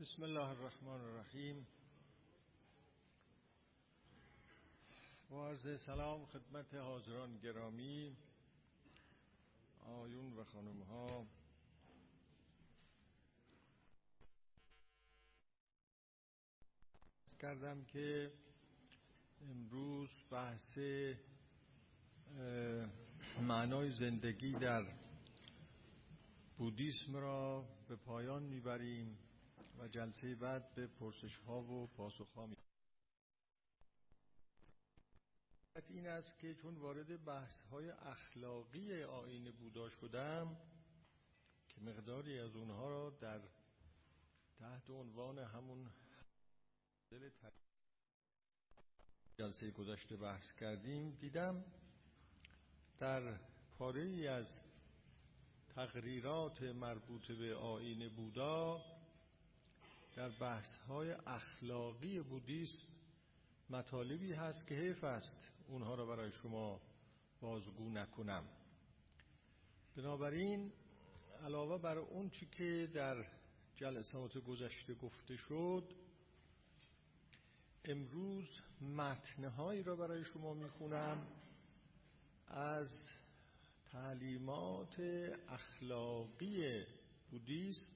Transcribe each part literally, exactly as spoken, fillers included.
بسم الله الرحمن الرحیم. با عرض سلام خدمت حاضران گرامی، آیون و خانم ها. کردم که امروز بحث معنای زندگی در بودیسم را به پایان میبریم و جلسه بعد به پرسش ها و پاسخ ها می این است که چون وارد بحث های اخلاقی آیین بودا شدم که مقداری از اونها را در تحت عنوان همون دل جلسه گذشته بحث کردیم، دیدم در پاره‌ای از تقریرات مربوط به آیین بودا در بحث‌های اخلاقی بودیسم مطالبی هست که حیف است اونها را برای شما بازگو نکنم. بنابراین علاوه بر اون چی که در جلسات گذشته گفته شد، امروز متن‌هایی را برای شما میخونم از تعلیمات اخلاقی بودیسم،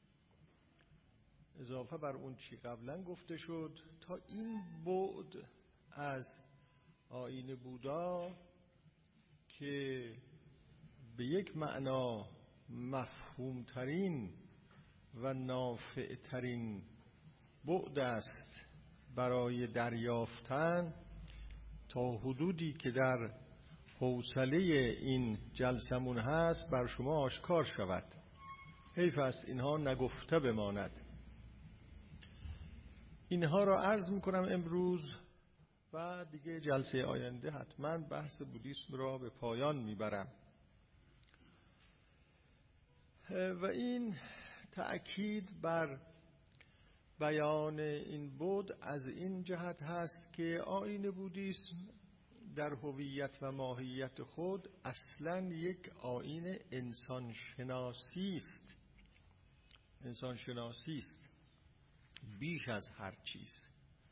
اضافه بر اون چی قبلا گفته شد، تا این بعد از آیین بودا که به یک معنا مفهومترین و نافعترین بعد است برای دریافتن، تا حدودی که در حوصله این جلسمون هست بر شما آشکار شود. حیف است اینها نگفته بماند. اینها را عرض میکنم امروز و دیگه جلسه آینده حتما بحث بودیسم را به پایان میبرم. و این تأکید بر بیان این بعد از این جهت هست که آیین بودیسم در هویت و ماهیت خود اصلاً یک آیین انسان شناسی است. انسان شناسی است بیش از هر چیز.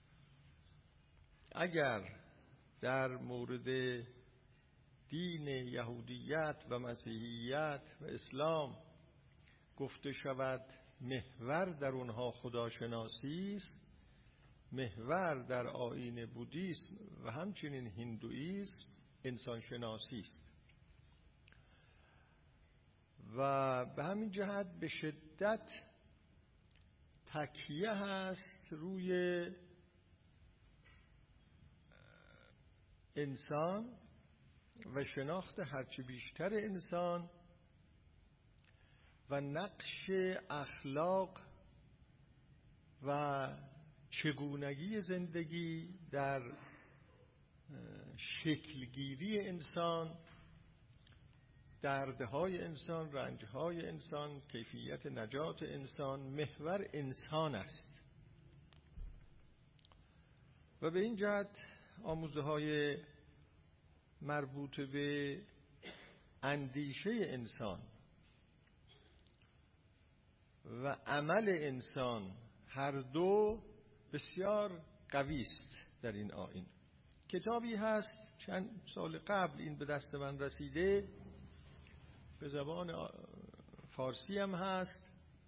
اگر در مورد دین یهودیت و مسیحیت و اسلام گفته شود محور در اونها خداشناسی است، محور در آیین بودیسم و همچنین هندویسم انسان شناسی است. و به همین جهت به شدت تکیه هست روی انسان و شناخت هرچی بیشتر انسان و نقش اخلاق و چگونگی زندگی در شکلگیری انسان، دردهای انسان، رنجهای انسان، کیفیت نجات انسان. محور انسان است و به این جهت آموزه های مربوط به اندیشه انسان و عمل انسان هر دو بسیار قوی است در این آیین. کتابی هست چند سال قبل این به دست من رسیده، به زبان فارسی هم هست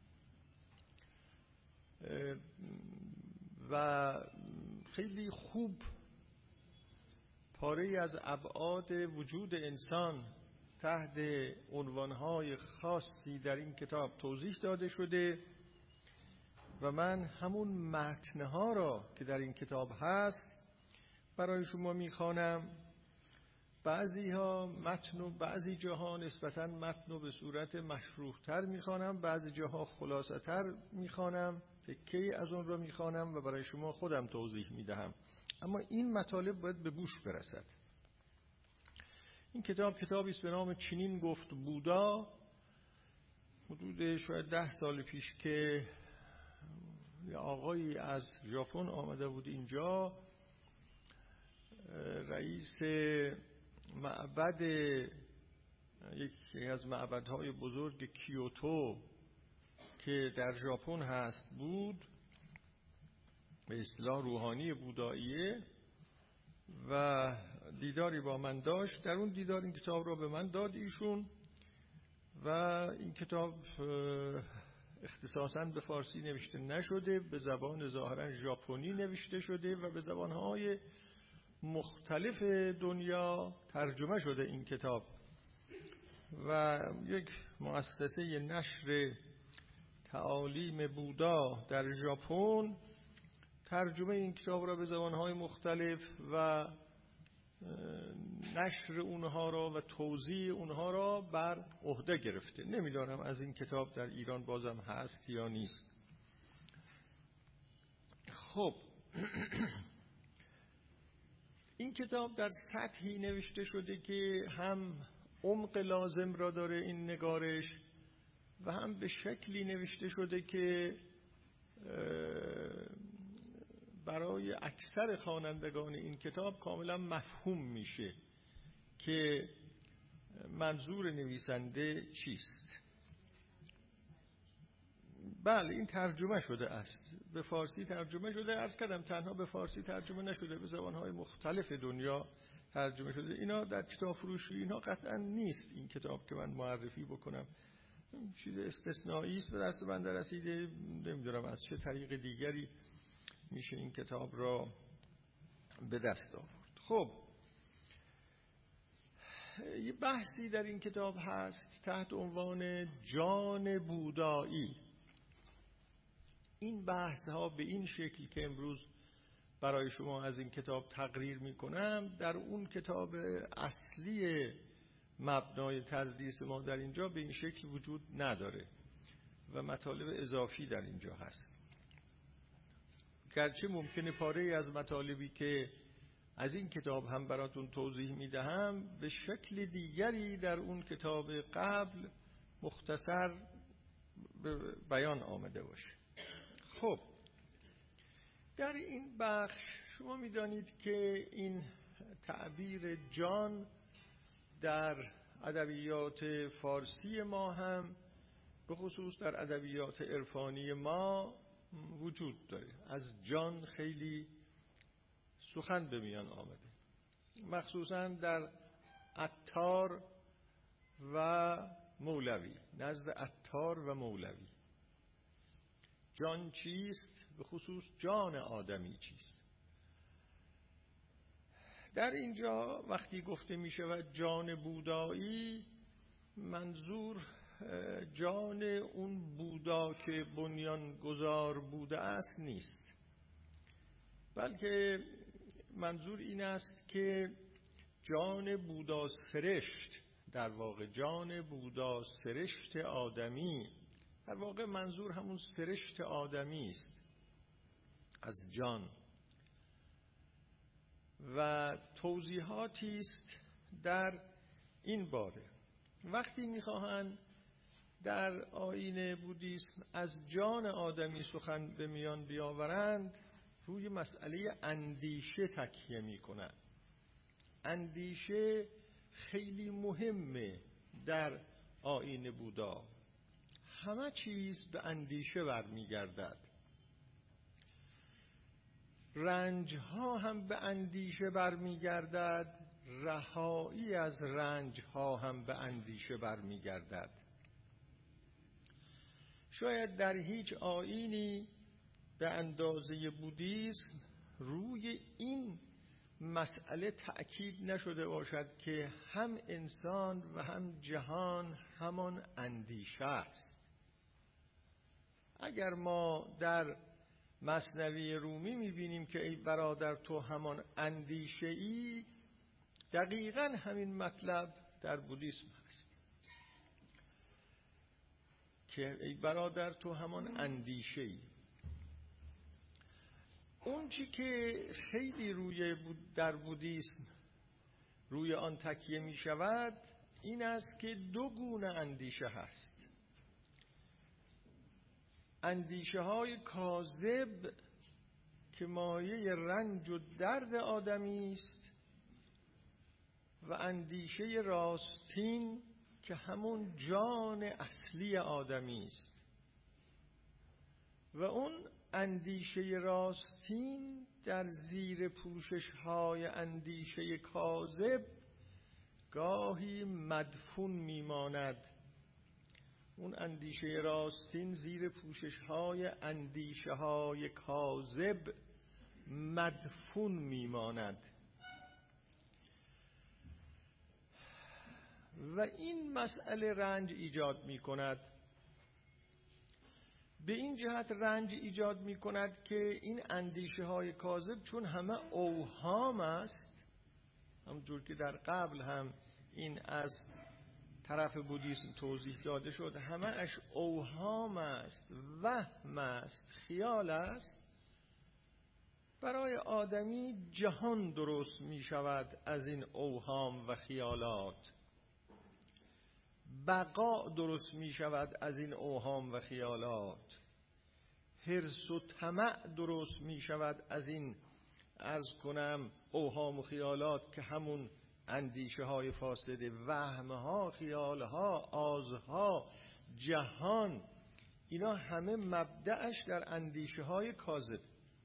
و خیلی خوب پاره‌ای از ابعاد وجود انسان تحت عنوانهای خاصی در این کتاب توضیح داده شده و من همون متنها را که در این کتاب هست برای شما میخوانم. بعضی ها متن و بعضی جاها نسبتاً متن به صورت مشروح‌تر میخوانم، بعضی جاها خلاصه‌تر میخوانم، تکه‌ای از اون را میخوانم و برای شما خودم توضیح میدهم. اما این مطالب باید به گوش برسد. این کتاب کتابی است به نام چنین گفت بودا. حدود شاید ده سال پیش که یه آقایی از ژاپن آمده بود اینجا، رئیس معبد یکی از معبدهای بزرگ کیوتو که در ژاپن هست بود، به اصطلاح روحانی بوداییه، و دیداری با من داشت. در اون دیدار این کتاب را به من داد ایشون و این کتاب اختصاصاً به فارسی نوشته نشده، به زبان ظاهراً ژاپنی نوشته شده و به زبانهای مختلف دنیا ترجمه شده این کتاب و یک مؤسسه نشر تعالیم بودا در ژاپن ترجمه این کتاب را به زبانهای مختلف و نشر اونها را و توزیع اونها را بر عهده گرفته. نمیدانم از این کتاب در ایران بازم هست یا نیست. خب این کتاب در سطحی نوشته شده که هم عمق لازم را داره این نگارش و هم به شکلی نوشته شده که برای اکثر خوانندگان این کتاب کاملا مفهوم میشه که منظور نویسنده چیست. بله این ترجمه شده است، به فارسی ترجمه شده. عرض کردم تنها به فارسی ترجمه نشده، به زبانهای مختلف دنیا ترجمه شده. اینا در کتاب فروشی اینا قطعا نیست. این کتاب که من معرفی بکنم چیز استثنایی است، به دست بنده رسیده. نمیدونم از چه طریق دیگری میشه این کتاب را به دست آورد. خب یه بحثی در این کتاب هست تحت عنوان جان بودایی. این بحث ها به این شکل که امروز برای شما از این کتاب تقریر میکنم در اون کتاب اصلی مبنای تدریس ما در اینجا به این شکل وجود نداره و مطالب اضافی در اینجا هست. گرچه ممکنه پاره از مطالبی که از این کتاب هم براتون توضیح میدهم به شکل دیگری در اون کتاب قبل مختصر به بیان آمده باشه. خب در این بخش شما میدانید که این تعبیر جان در ادبیات فارسی ما هم به خصوص در ادبیات عرفانی ما وجود داره. از جان خیلی سخن به میان آمده، مخصوصا در عطار و مولوی. نزد عطار و مولوی جان چیست؟ به خصوص جان آدمی چیست؟ در اینجا وقتی گفته می شود جان بودایی، منظور جان اون بودا که بنیان گذار بوده است نیست، بلکه منظور این است که جان بودا سرشت، در واقع جان بودا سرشت آدمی، در واقع منظور همون سرشت آدمی است از جان و توضیحاتی است در این باره. وقتی میخواهند در آیین بودیسم از جان آدمی سخن به میان بیاورند، روی مسئله اندیشه تکیه میکنند. اندیشه خیلی مهمه در آیین بودا. همه چیز به اندیشه برمیگردد. رنج ها هم به اندیشه برمیگردد، رهایی از رنج ها هم به اندیشه برمیگردد. شاید در هیچ آیینی به اندازه بودیسم روی این مسئله تأکید نشده باشد که هم انسان و هم جهان همان اندیشه است. اگر ما در مثنوی رومی میبینیم که ای برادر تو همان اندیشه ای، دقیقاً همین مطلب در بودیسم هست که ای برادر تو همان اندیشه ای. اون چی که خیلی روی در بودیسم روی آن تکیه می شود این است که دو گونه اندیشه هست. اندیشه های کاذب که مایه رنج و درد آدمی است و اندیشه راستین که همون جان اصلی آدمی است. و اون اندیشه راستین در زیر پوشش های اندیشه کاذب گاهی مدفون میماند. اون اندیشه راستین زیر پوشش های اندیشه های کاذب مدفون میماند و این مسئله رنج ایجاد می کند. به این جهت رنج ایجاد می کند که این اندیشه های کاذب چون همه اوهام است، همونجور که در قبل هم این از طرف بودیسم توضیح داده شد، همه اش اوهام است، وهم است، خیال است، برای آدمی جهان درست می شود از این اوهام و خیالات، بقا درست می شود از این اوهام و خیالات، حرص و طمع درست می شود از این عرض کنم اوهام و خیالات که همون اندیشه های فاسده، وهمها، خیالها، آزها، جهان، اینا همه مبدأش در اندیشه های کاذب.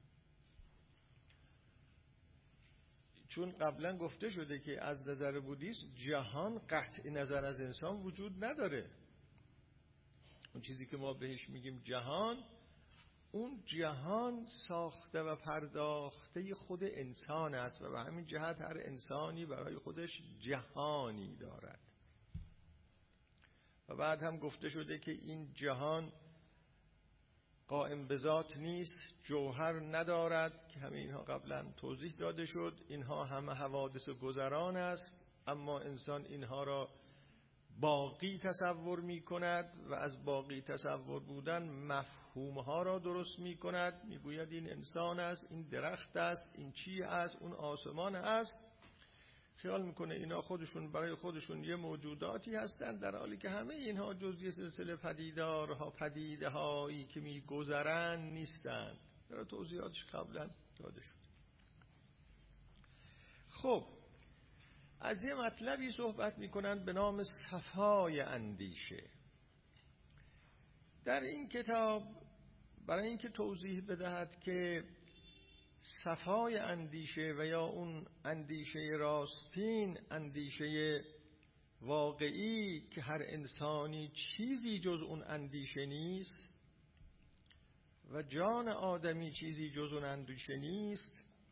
چون قبلا گفته شده که از نظر بودیسم جهان قطع نظر از انسان وجود نداره. اون چیزی که ما بهش میگیم جهان، اون جهان ساخته و پرداخته خود انسان است و به همین جهت هر انسانی برای خودش جهانی دارد. و بعد هم گفته شده که این جهان قائم به ذات نیست، جوهر ندارد، که همه اینها قبلا توضیح داده شد. اینها همه حوادث گذران است، اما انسان اینها را باقی تصور می کند و از باقی تصور بودن مفهومها را درست می کند. می گوید این انسان است، این درخت است، این چی است، اون آسمان است. خیال میکنه اینا خودشون برای خودشون یه موجوداتی هستند، در حالی که همه اینها جزئی سلسله پدیدارها، پدیده هایی که می گذرند نیستند. در توضیحاتش قبلا داده شد. خب از یه مطلبی صحبت میکنند به نام صفای اندیشه. در این کتاب برای اینکه توضیح بدهد که صفای اندیشه و یا اون اندیشه راستین، اندیشه واقعی که هر انسانی چیزی جز اون اندیشه نیست و جان آدمی چیزی جز اون اندیشه نیست،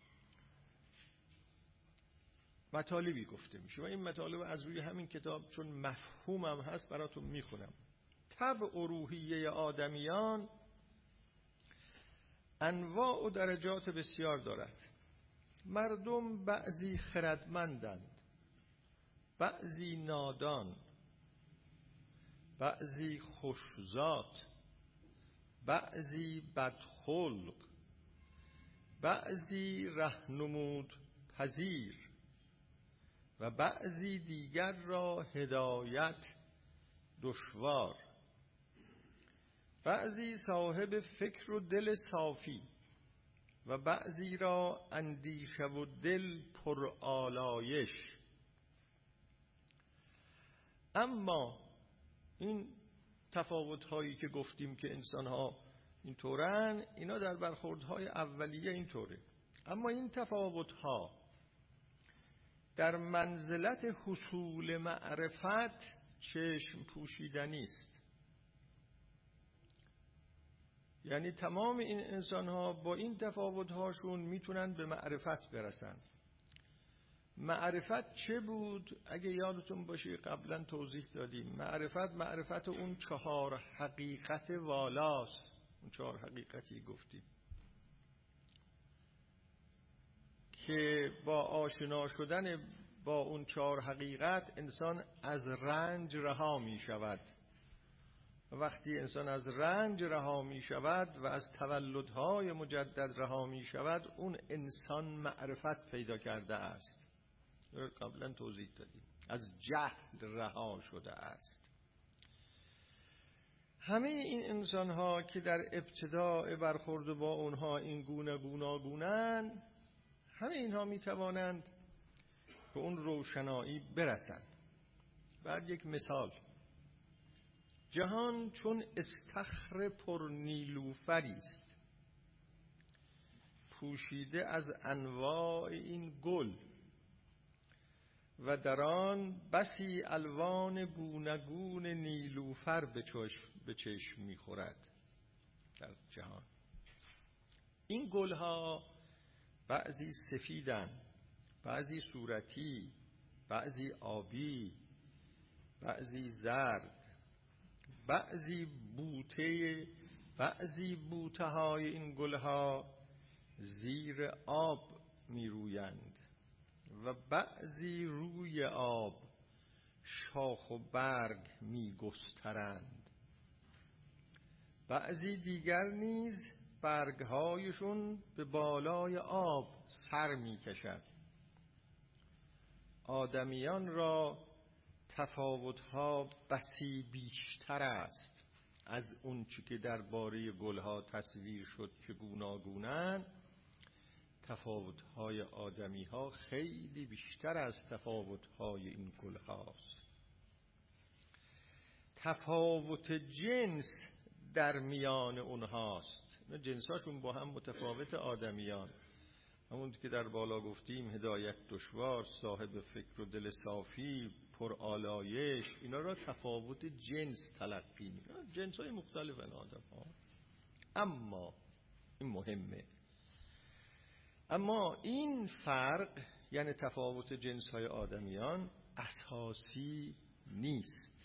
مطالبی گفته میشه و این مطالب از روی همین کتاب چون مفهومم هست براتون میخونم. طبع و روحیه آدمیان انواع و درجات بسیار دارد. مردم بعضی خردمندند، بعضی نادان، بعضی خوشذات، بعضی بدخلق، بعضی رهنمود پذیر و بعضی دیگر را هدایت دشوار، بعضی صاحب فکر و دل صافی و بعضی را اندیشه و دل پر آلایش. اما این تفاوت هایی که گفتیم که انسان ها این طورن، اینا در برخوردهای اولیه این طوره. اما این تفاوت ها در منزلت حصول معرفت چشم پوشیدنی است. یعنی تمام این انسان ها با این تفاوت هاشون میتونن به معرفت برسن. معرفت چه بود؟ اگه یادتون باشه قبلا توضیح دادیم. معرفت معرفت اون چهار حقیقت والاست. اون چهار حقیقتی گفتیم که با آشنا شدن با اون چهار حقیقت انسان از رنج رها می شود. وقتی انسان از رنج رها می شود و از تولدهای مجدد رها می شود، اون انسان معرفت پیدا کرده است. قبلا توضیح دادیم. از جهل رها شده است. همه این انسان ها که در ابتداء برخورد با اونها این گونه گوناگونن، همه اینها می توانند به اون روشنایی برسند. بعد یک مثال، جهان چون استخر پر نیلوفری است، پوشیده از انواع این گل و در آن بسی الوان گوناگون نیلوفر به چشم به چشم می‌خورد. در جهان این گلها بعضی سفیدن، بعضی صورتی، بعضی آبی، بعضی زرد، بعضی بوته بعضی بوته های این گلها زیر آب می رویند و بعضی روی آب شاخ و برگ می گسترند. بعضی دیگر نیز برگهایشون به بالای آب سر می کشد. آدمیان را تفاوت‌ها بسی بیشتر است از اون چی که درباره گلها تصویر شد که گوناگونن. تفاوت‌های آدمی‌ها خیلی بیشتر از تفاوت‌های این گل‌هاست. تفاوت جنس در میان اونهاست. جنساشون با هم متفاوت. آدمیان همون که در بالا گفتیم هدایت دشوار، صاحب فکر و دل صافی، پر آلایش، اینا را تفاوت جنس تلقی می‌کنن. جنس‌های مختلفن آدم‌ها. اما این مهمه، اما این فرق یعنی تفاوت جنس‌های آدمیان اساسی نیست،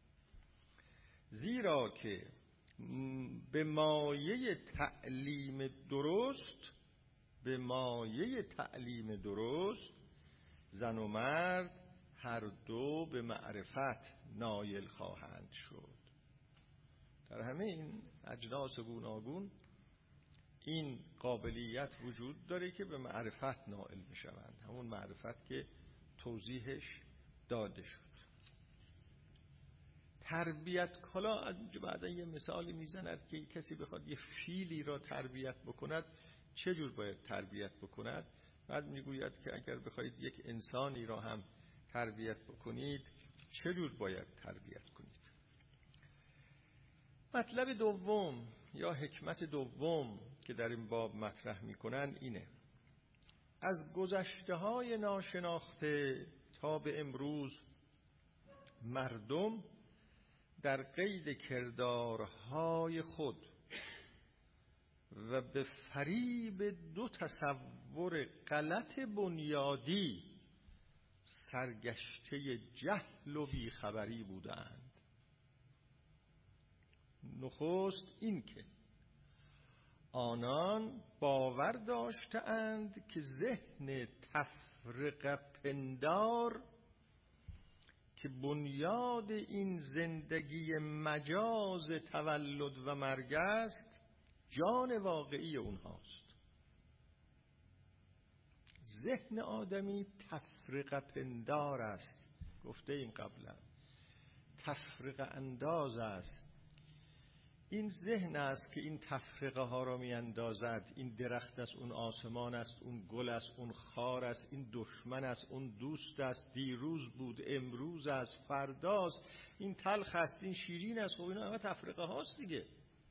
زیرا که به مایه تعلیم درست به مایه تعلیم درست زن و مرد هر دو به معرفت نایل خواهند شد. در همه این اجناس گوناگون این قابلیت وجود داره که به معرفت نائل بشوند، همون معرفت که توضیحش داده شد. تربیت کلا از اینجا بعدا یه مثالی میزند که کسی بخواد یه فیلی را تربیت بکند چه جور باید تربیت بکند. بعد میگوید که اگر بخواید یک انسانی را هم تربیت بکنید چه جور باید تربیت کنید. مطلب دوم یا حکمت دوم که در این باب مطرح میکنن اینه: از گذشته‌های ناشناخته تا به امروز مردم در قید کردارهای خود و به فریب دو تصور غلط بنیادی سرگشته جهل و بیخبری بودند. نخست این که آنان باور داشتند که ذهن تفرقه پندار که بنیاد این زندگی مجاز تولد و مرگ است جان واقعی اونهاست. ذهن آدمی تفرقه پندار است، گفته این قبلا، تفرقه انداز است. این ذهن است که این تفرقه ها را می اندازد. این درخت است، اون آسمان است، اون گل است، اون خار است، این دشمن است، اون دوست است، دیروز بود امروز است فرداست، این تلخ است این شیرین است. خب اینا همه تفرقه هاست دیگه.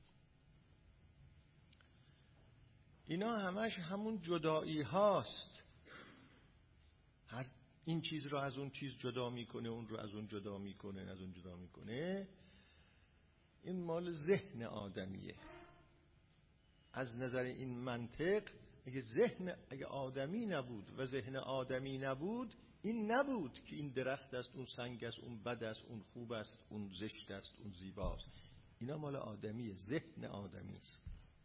اینا همش همون جدایی هاست. هر این چیز را از اون چیز جدا میکنه، اون رو از اون جدا میکنه، از اون جدا میکنه. این مال ذهن آدمیه. از نظر این منطق اگه ذهن اگه آدمی نبود و ذهن آدمی نبود، این نبود که این درخت است، اون سنگ است، اون بد است، اون خوب است، اون زشت است، اون زیباست. اینا مال آدمیه، ذهن آدمی است.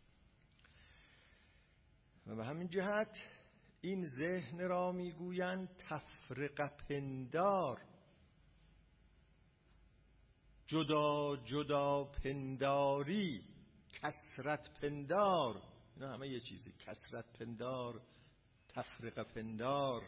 و به همین جهت این ذهن را میگویند تفرقه پندار، جدا جدا پنداری، کثرت پندار. اینا همه یه چیزی، کثرت پندار، تفرقه پندار.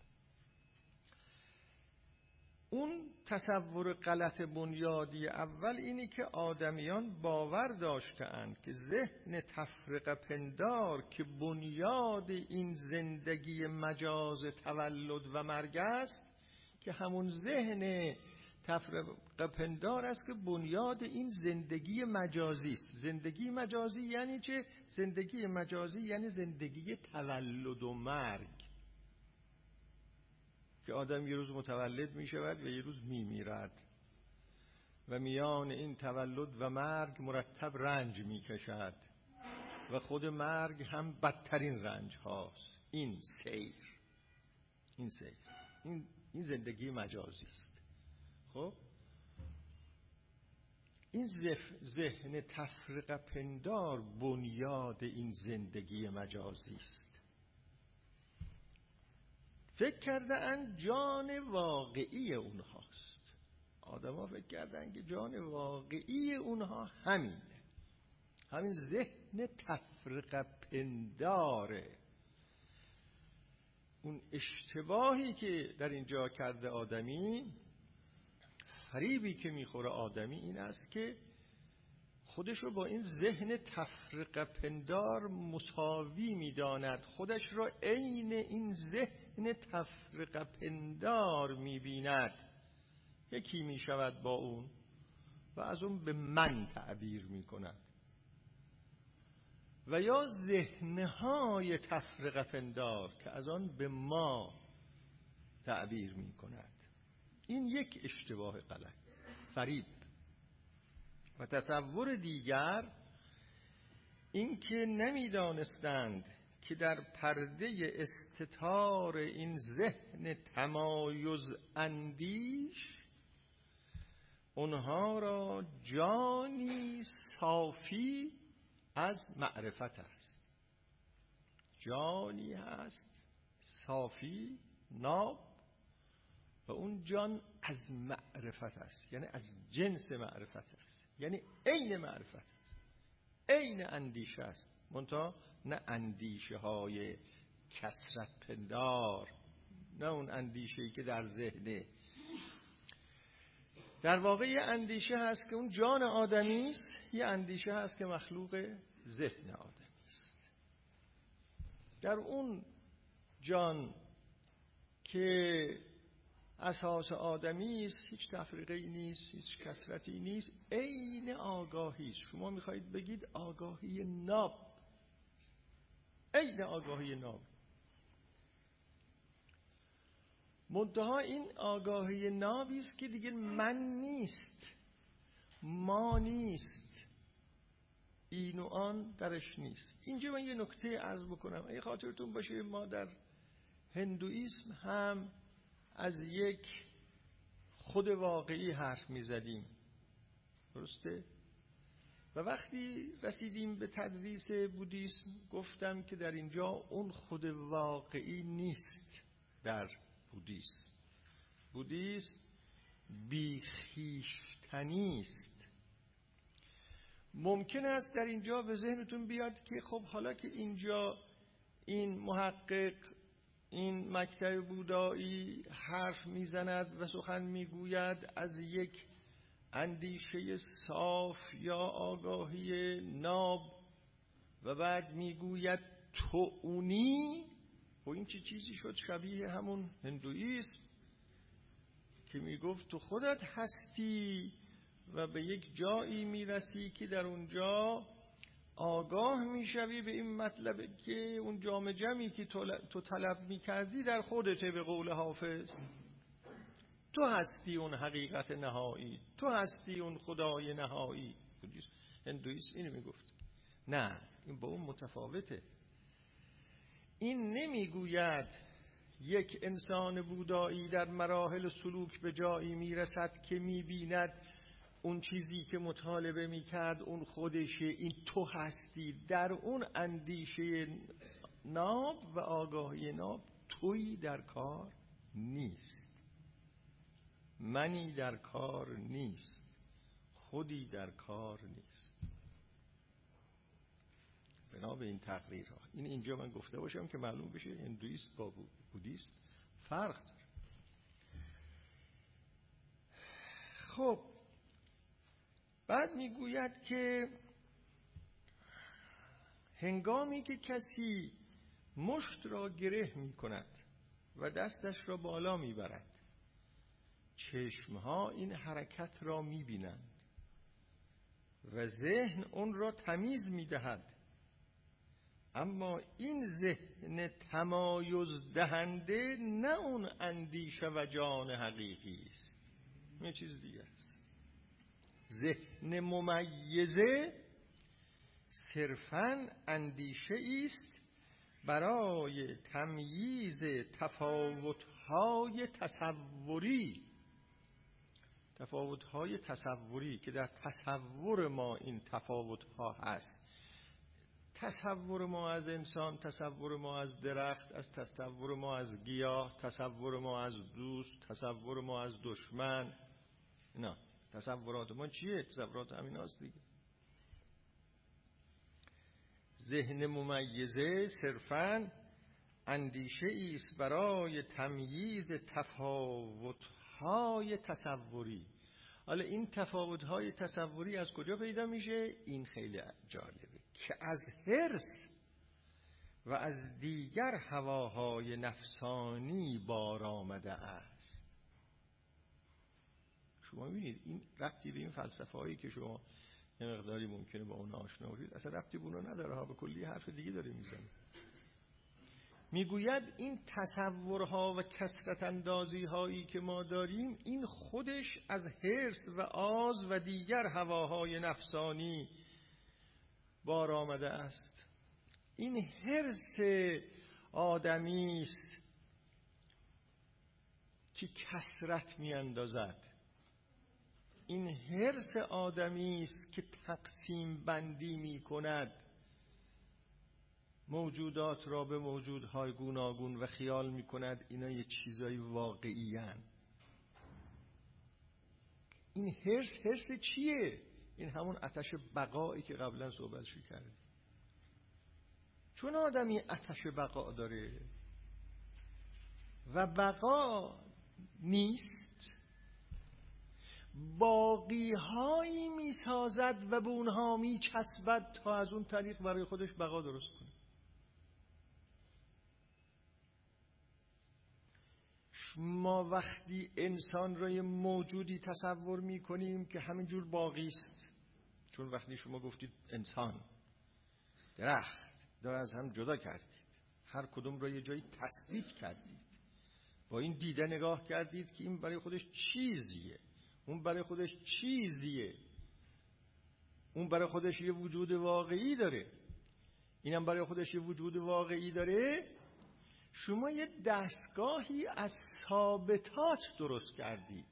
اون تصور غلط بنیادی اول اینی که آدمیان باور داشتند که ذهن تفرقه پندار که بنیاد این زندگی مجاز تولد و مرگ است، که همون ذهن تفرقه پندار است که بنیاد این زندگی مجازی است. زندگی مجازی یعنی چه؟ زندگی مجازی یعنی زندگی تولد و مرگ، که آدم یه روز متولد می شود و یه روز می میرد و میان این تولد و مرگ مرتب رنج می کشد و خود مرگ هم بدترین رنج هاست. این سیر این سیر این, این زندگی مجازی است. خب این ذهن تفرقه پندار بنیاد این زندگی مجازی است. فکر کردن جان واقعی اونهاست. آدم ها فکر کردن که جان واقعی اونها همینه، همین ذهن تفرقه پنداره. اون اشتباهی که در اینجا کرده آدمی، فریبی که میخوره آدمی این است که خودش رو با این ذهن تفرقه پندار مساوی میداند، خودش رو عین این ذهن تفرقه پندار میبیند، یکی میشود با اون و از اون به من تعبیر میکند. و یا ذهنهای تفرقه پندار که از آن به ما تعبیر میکند. این یک اشتباه غلط، فریب. و تصور دیگر این که نمیدانستند که در پرده استتار این ذهن تمایز اندیش اونها را جانی صافی از معرفت است. جانی هست صافی، ناب، و اون جان از معرفت است، یعنی از جنس معرفت است، یعنی عین معرفت است، عین اندیشه است، منتها نه اندیشه های کثرت پندار، نه اون اندیشه‌ای که در ذهنه. در واقع یه اندیشه هست که اون جان آدمی است، یه اندیشه هست که مخلوق ذهن آدمی است. در اون جان که اساس آدمی است هیچ تفریقی نیست، هیچ کثرتی نیست، عین آگاهی است. شما میخواهید بگید آگاهی ناب، عین آگاهی ناب. منتها این آگاهی نابی است که دیگه من نیست، ما نیست، این و آن درش نیست. اینجا من یه نکته عرض بکنم. اگه خاطرتون باشه ما در هندویسم هم از یک خود واقعی حرف می زدیم، درسته؟ و وقتی رسیدیم به تدریس بودیسم گفتم که در اینجا اون خود واقعی نیست. در بودیسم بودیسم بیخیشتنی است. ممکن است در اینجا به ذهنتون بیاد که خب حالا که اینجا این محقق این مکتب بودایی حرف میزند و سخن میگوید از یک اندیشه صاف یا آگاهی ناب و بعد میگوید تو اونی، و این چه چیزی شد؟ شبیه همون هندویسم که میگفت تو خودت هستی و به یک جایی میرسی که در اونجا آگاه میشوی به این مطلب که اون جام جمی که تو طلب میکردی در خودته. به قول حافظ تو هستی اون حقیقت نهایی، تو هستی اون خدای نهایی. هندویسم اینو میگفت. نه، این با اون متفاوته. این نمیگوید یک انسان بودایی در مراحل سلوک به جایی میرسد که میبیند اون چیزی که مطالبه میکرد اون خودشه، این تو هستی. در اون اندیشه ناب و آگاهی ناب تویی در کار نیست، منی در کار نیست، خودی در کار نیست. بنا به این تقریرها این اینجا من گفته باشم که معلوم بشه هندویست با بودیست فرق داره. خب بعد میگوید که هنگامی که کسی مشت را گره میکند و دستش را بالا میبرد چشمها این حرکت را می‌بینند و ذهن اون را تمیز می‌دهد، اما این ذهن تمایز دهنده نه اون اندیشه و جان حقیقی است، یه چیز دیگه است. ذهن ممیزه صرفاً اندیشه است برای تمییز تفاوت‌های تصوری، تفاوت‌های تصوری که در تصور ما این تفاوت‌ها هست. تصور ما از انسان، تصور ما از درخت، از تصور ما از گیاه، تصور ما از دوست، تصور ما از دشمن، نه تصورات ما چیه؟ تصورات همین هاست دیگه. ذهن ممیزه صرفاً اندیشه ایست برای تمییز تفاوت‌های تصوری. حالا این تفاوت‌های تصوری از کجا پیدا میشه؟ این خیلی جالبه که از حرص و از دیگر هواهای نفسانی بار آمده است. شما می‌بینید این ربطی به این فلسفه‌هایی که شما یه مقداری ممکنه با اون آشنا باشید اصلا ربطی به اونها نداره ها، به کلی حرف دیگه داره میزنه. میگوید این تصورها و کثرت اندازی هایی که ما داریم این خودش از حرص و آز و دیگر هواهای نفسانی بار آمده است. این حرص آدمی است که کثرت میاندازد، این حرص آدمی است که تقسیم بندی می کند موجودات را به موجودهای گوناگون و خیال می کند اینا یه چیزای واقعی هن. این حرص حرص چیه؟ این همون آتش بقایی که قبلا صحبتشو کردیم. چون آدمی آتش بقا داره و بقا نیست، باقی هایی می سازد و به اونها می چسبد تا از اون طریق برای خودش بقا درست کنه. ما وقتی انسان را یه موجودی تصور می کنیم که همینجور باقی است، چون وقتی شما گفتید انسان، درخت، داره از هم جدا کردید، هر کدوم را یه جایی تثبیت کردید، با این دیده نگاه کردید که این برای خودش چیزیه، اون برای خودش چیزیه، اون برای خودش یه وجود واقعی داره، اینم برای خودش یه وجود واقعی داره. شما یه دستگاهی از ثابتات درست کردید،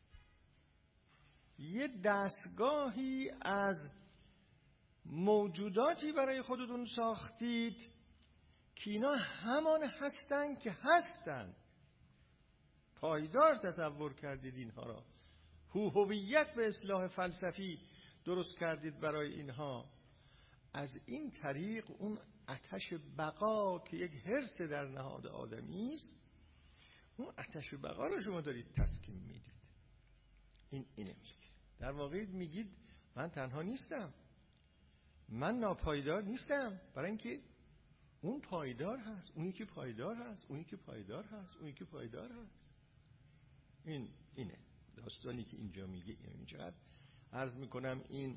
یه دستگاهی از موجوداتی برای خودتون ساختید که اینا همان هستن که هستن، پایدار تصور کردید اینها را، هویت به اصطلاح فلسفی درست کردید برای اینها. از این طریق اون آتش بقا که یک حرص در نهاد آدمی است، اون آتش بقا رو شما دارید تسکین میدید. این اینه میگه. در واقع میگید من تنها نیستم، من ناپایدار نیستم، برای اینکه اون پایدار هست، اونی که پایدار هست، اونی که پایدار هست، اونی که پایدار هست. این اینه داستانی که اینجا میگه. اینجا عرض میکنم این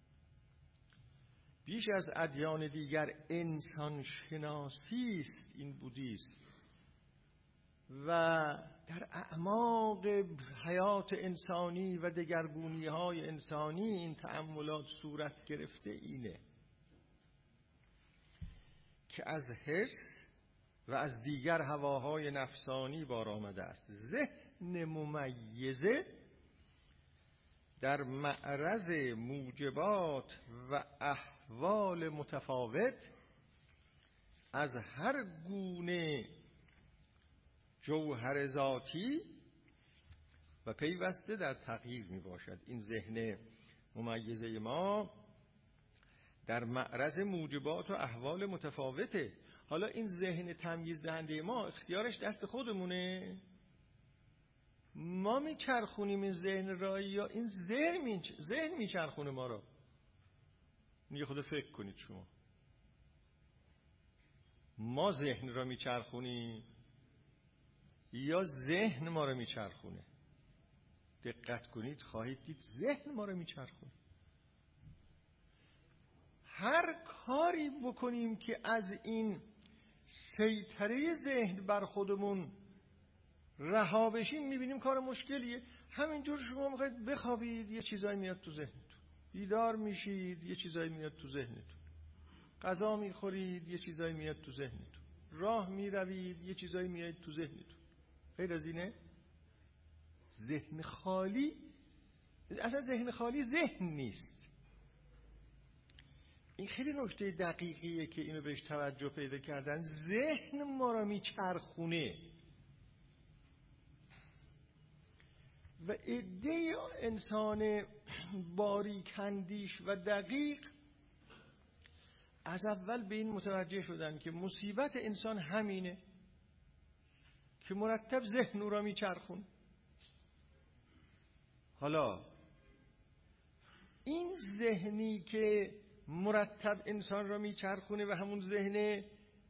بیش از ادیان دیگر انسان شناسی است این بودیسم و در اعماق حیات انسانی و دگرگونی های انسانی این تأملات صورت گرفته. اینه که از حرص و از دیگر هواهای نفسانی بار آمده است. ذهن ممیزه در معرض موجبات و احوال متفاوت از هر گونه جوهر ذاتی و پیوسته در تغییر می باشد. این ذهن ممیزه ما در معرض موجبات و احوال متفاوته. حالا این ذهن تمییز دهنده ما اختیارش دست خودمونه، ما میچرخونیم این ذهن را یا این ذهن میچ... ذهن میچرخونه ما را؟ میگه خود فکر کنید شما، ما ذهن را میچرخونیم یا ذهن ما را میچرخونه؟ دقت کنید خواهید دید ذهن ما رو میچرخونه. هر کاری بکنیم که از این سیطره ذهن بر خودمون رها بشیم میبینیم کار مشکلیه. همینجور شما میخواید بخوابید یه چیزایی میاد تو ذهنتون، بیدار میشید یه چیزایی میاد تو ذهنتون، غذا میخورید یه چیزایی میاد تو ذهنتون، راه میروید یه چیزایی میاد تو ذهنتون. غیر از اینه؟ ذهن خالی، اصلا ذهن خالی ذهن نیست. این خیلی نکته دقیقیه که اینو بهش توجه پیدا کردن. ذهن ما را میچرخونه و عده انسان باریکندیش و دقیق از اول به این متوجه شدن که مصیبت انسان همینه که مرتب ذهن او را میچرخونه. حالا این ذهنی که مرتب انسان را میچرخونه و همون ذهن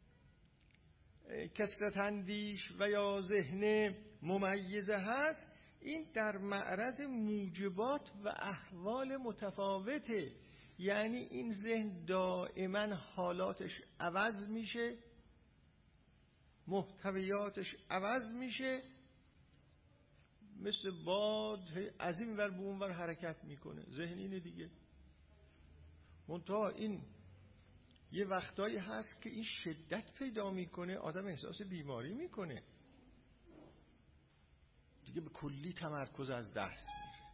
کثرت اندیش و یا ذهن ممیزه هست، این در معرض موجبات و احوال متفاوته. یعنی این ذهن دائما حالاتش عوض میشه، محتویاتش عوض میشه، مثل باد از این ور به اون ور حرکت میکنه. ذهن اینه دیگه. منتها این یه وقتایی هست که این شدت پیدا میکنه، آدم احساس بیماری میکنه دیگه، به کلی تمرکز از دست میره.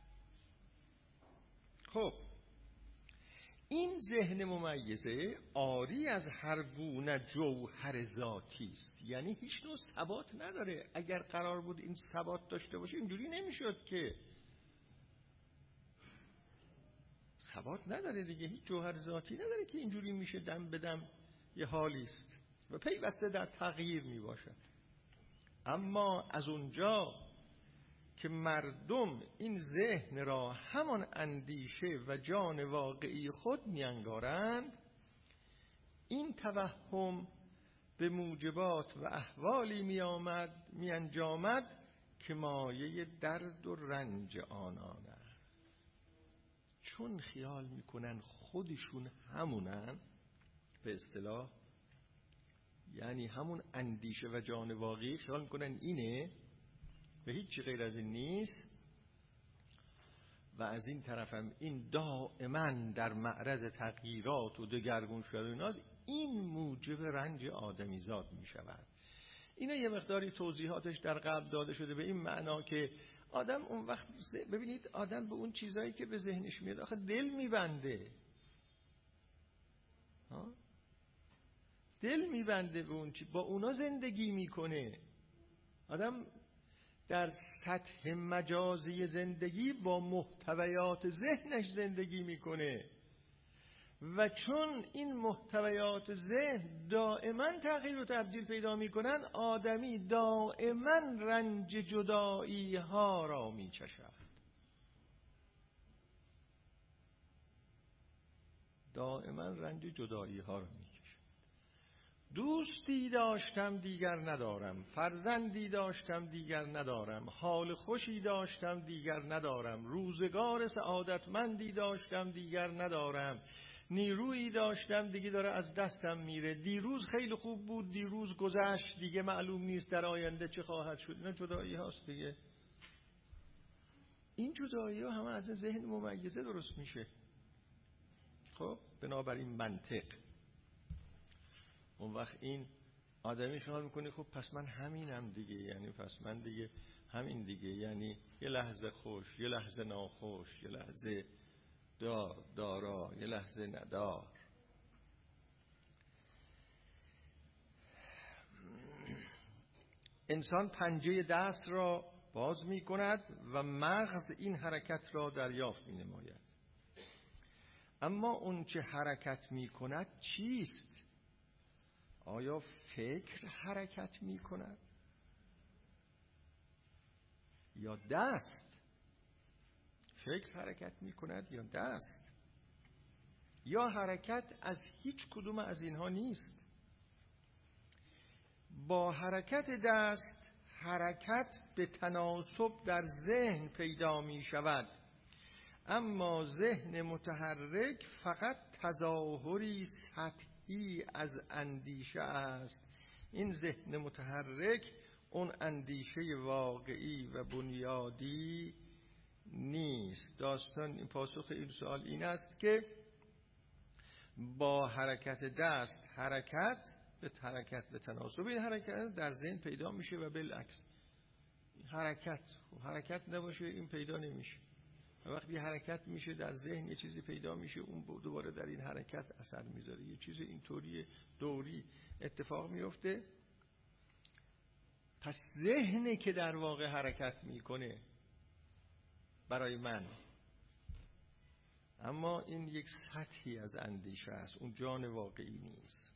خب این ذهن ممیزه عاری از هر گونه جوهر ذاتی است، یعنی هیچ نوع ثبات نداره. اگر قرار بود این ثبات داشته باشه اینجوری نمیشد که. ثبات نداره دیگه، هیچ جوهر ذاتی نداره که اینجوری میشه دم بدم یه حالی است و پیوسته در تغییر میباشد. اما از اونجا که مردم این ذهن را همان اندیشه و جان واقعی خود میانگارند، این توهم به موجبات و احوالی میآمد میانجامد که مایه درد و رنج آنان است. چون خیال میکنن خودشون همونن، به اصطلاح یعنی همون اندیشه و جان واقعی خیال میکنن اینه و هیچ غیر از این نیست، و از این طرفم این دائما در معرض تغییرات و دگرگون شدن، این موجب رنج آدمیزاد می شود. اینا یه مقداری توضیحاتش در قبل داده شده به این معنا که آدم اون وقت ببینید آدم به اون چیزایی که به ذهنش میاد آخه دل میبنده، دل میبنده به اون چیز، با اونا زندگی میکنه. آدم در سطح مجازی زندگی با محتویات ذهنش زندگی میکنه و چون این محتویات ذهن دائما تغییر و تبدیل پیدا میکنن، آدمی دائما رنج جدایی ها را میچشد. دائما رنج جدایی ها را میکشد. دوستی داشتم دیگر ندارم، فرزندی داشتم دیگر ندارم، حال خوشی داشتم دیگر ندارم، روزگار سعادتمندی داشتم دیگر ندارم، نیرویی داشتم دیگه داره از دستم میره، دیروز خیلی خوب بود دیروز گذشت دیگه معلوم نیست در آینده چه خواهد شد. اینا جدایی هاست دیگه. این جدایی ها همه از ذهن ممیزه درست میشه. خب بنابراین منطق اون وقت این آدمی خیال میکنه خب پس من همینم دیگه، یعنی پس من دیگه همین دیگه، یعنی یه لحظه خوش یه لحظه ناخوش، یه لحظه دار دارا یه لحظه ندار. انسان پنجه دست را باز می کند و مغز این حرکت را دریافت می نماید. اما اون چه حرکت می کند چیست؟ آیا فکر حرکت می کند یا دست؟ فکر حرکت می کند یا دست؟ یا حرکت از هیچ کدوم از اینها نیست؟ با حرکت دست حرکت به تناسب در ذهن پیدا می شود، اما ذهن متحرک فقط تظاهری سطحی از اندیشه است. این ذهن متحرک اون اندیشه واقعی و بنیادی نیست. داستان این پاسخ این سوال این است که با حرکت دست حرکت به حرکت به تناسب این حرکت در ذهن پیدا میشه و بالعکس حرکت حرکت نباشه این پیدا نمیشه. وقتی حرکت میشه در ذهن یه چیزی پیدا میشه، اون دوباره در این حرکت اثر میذاره، یه چیز اینطوری دوری اتفاق میفته. پس ذهنه که در واقع حرکت میکنه برای من، اما این یک سطحی از اندیشه است، اون جان واقعی نیست.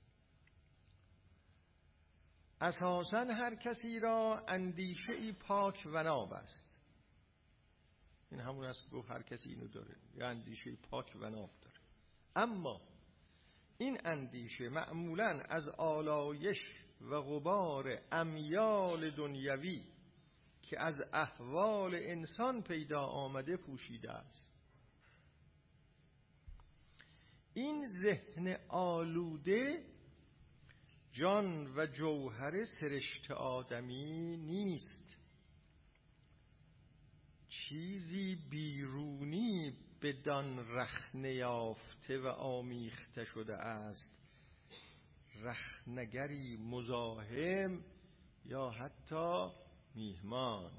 اساساً هر کسی را اندیشه ای پاک و ناب است. این همون است که هر کسی اینو داره، یا اندیشه پاک و ناب داره. اما این اندیشه معمولاً از آلایش و غبار امیال دنیوی که از احوال انسان پیدا آمده پوشیده است. این ذهن آلوده جان و جوهر سرشت آدمی نیست، چیزی بیرونی بدان رخنه یافته و آمیخته شده است، رخنگری مزاحم یا حتی میهمان.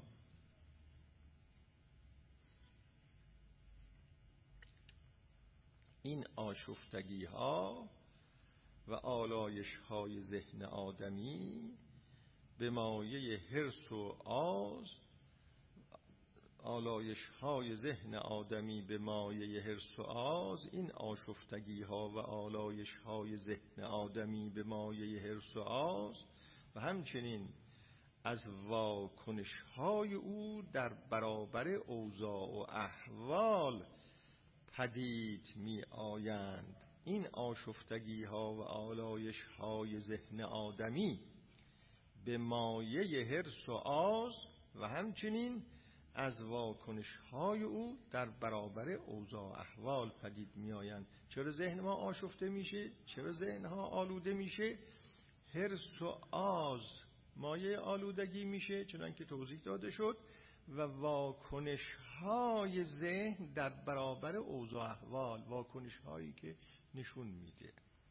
این آشفتگی ها و آلایش های ذهن آدمی به مایه حرص و آز آلایش های ذهن آدمی به مایه حرص و آز این آشفتگی ها و آلایش های ذهن آدمی به مایه حرص و آز و همچنین از واکنش های او در برابر اوضاع و احوال پدید می آیند. این آشفتگی ها و آلایش های ذهن آدمی به مایه حرص و آز و همچنین از واکنش های او در برابر اوضاع احوال پدید می آیند. چرا ذهن ما آشفته میشه؟ چرا ذهن ها آلوده میشه؟ حرص و آز مایه آلودگی میشه چنانکه توضیح داده شد، و واکنش های ذهن در برابر اوضاع احوال، واکنش هایی که نشون میده.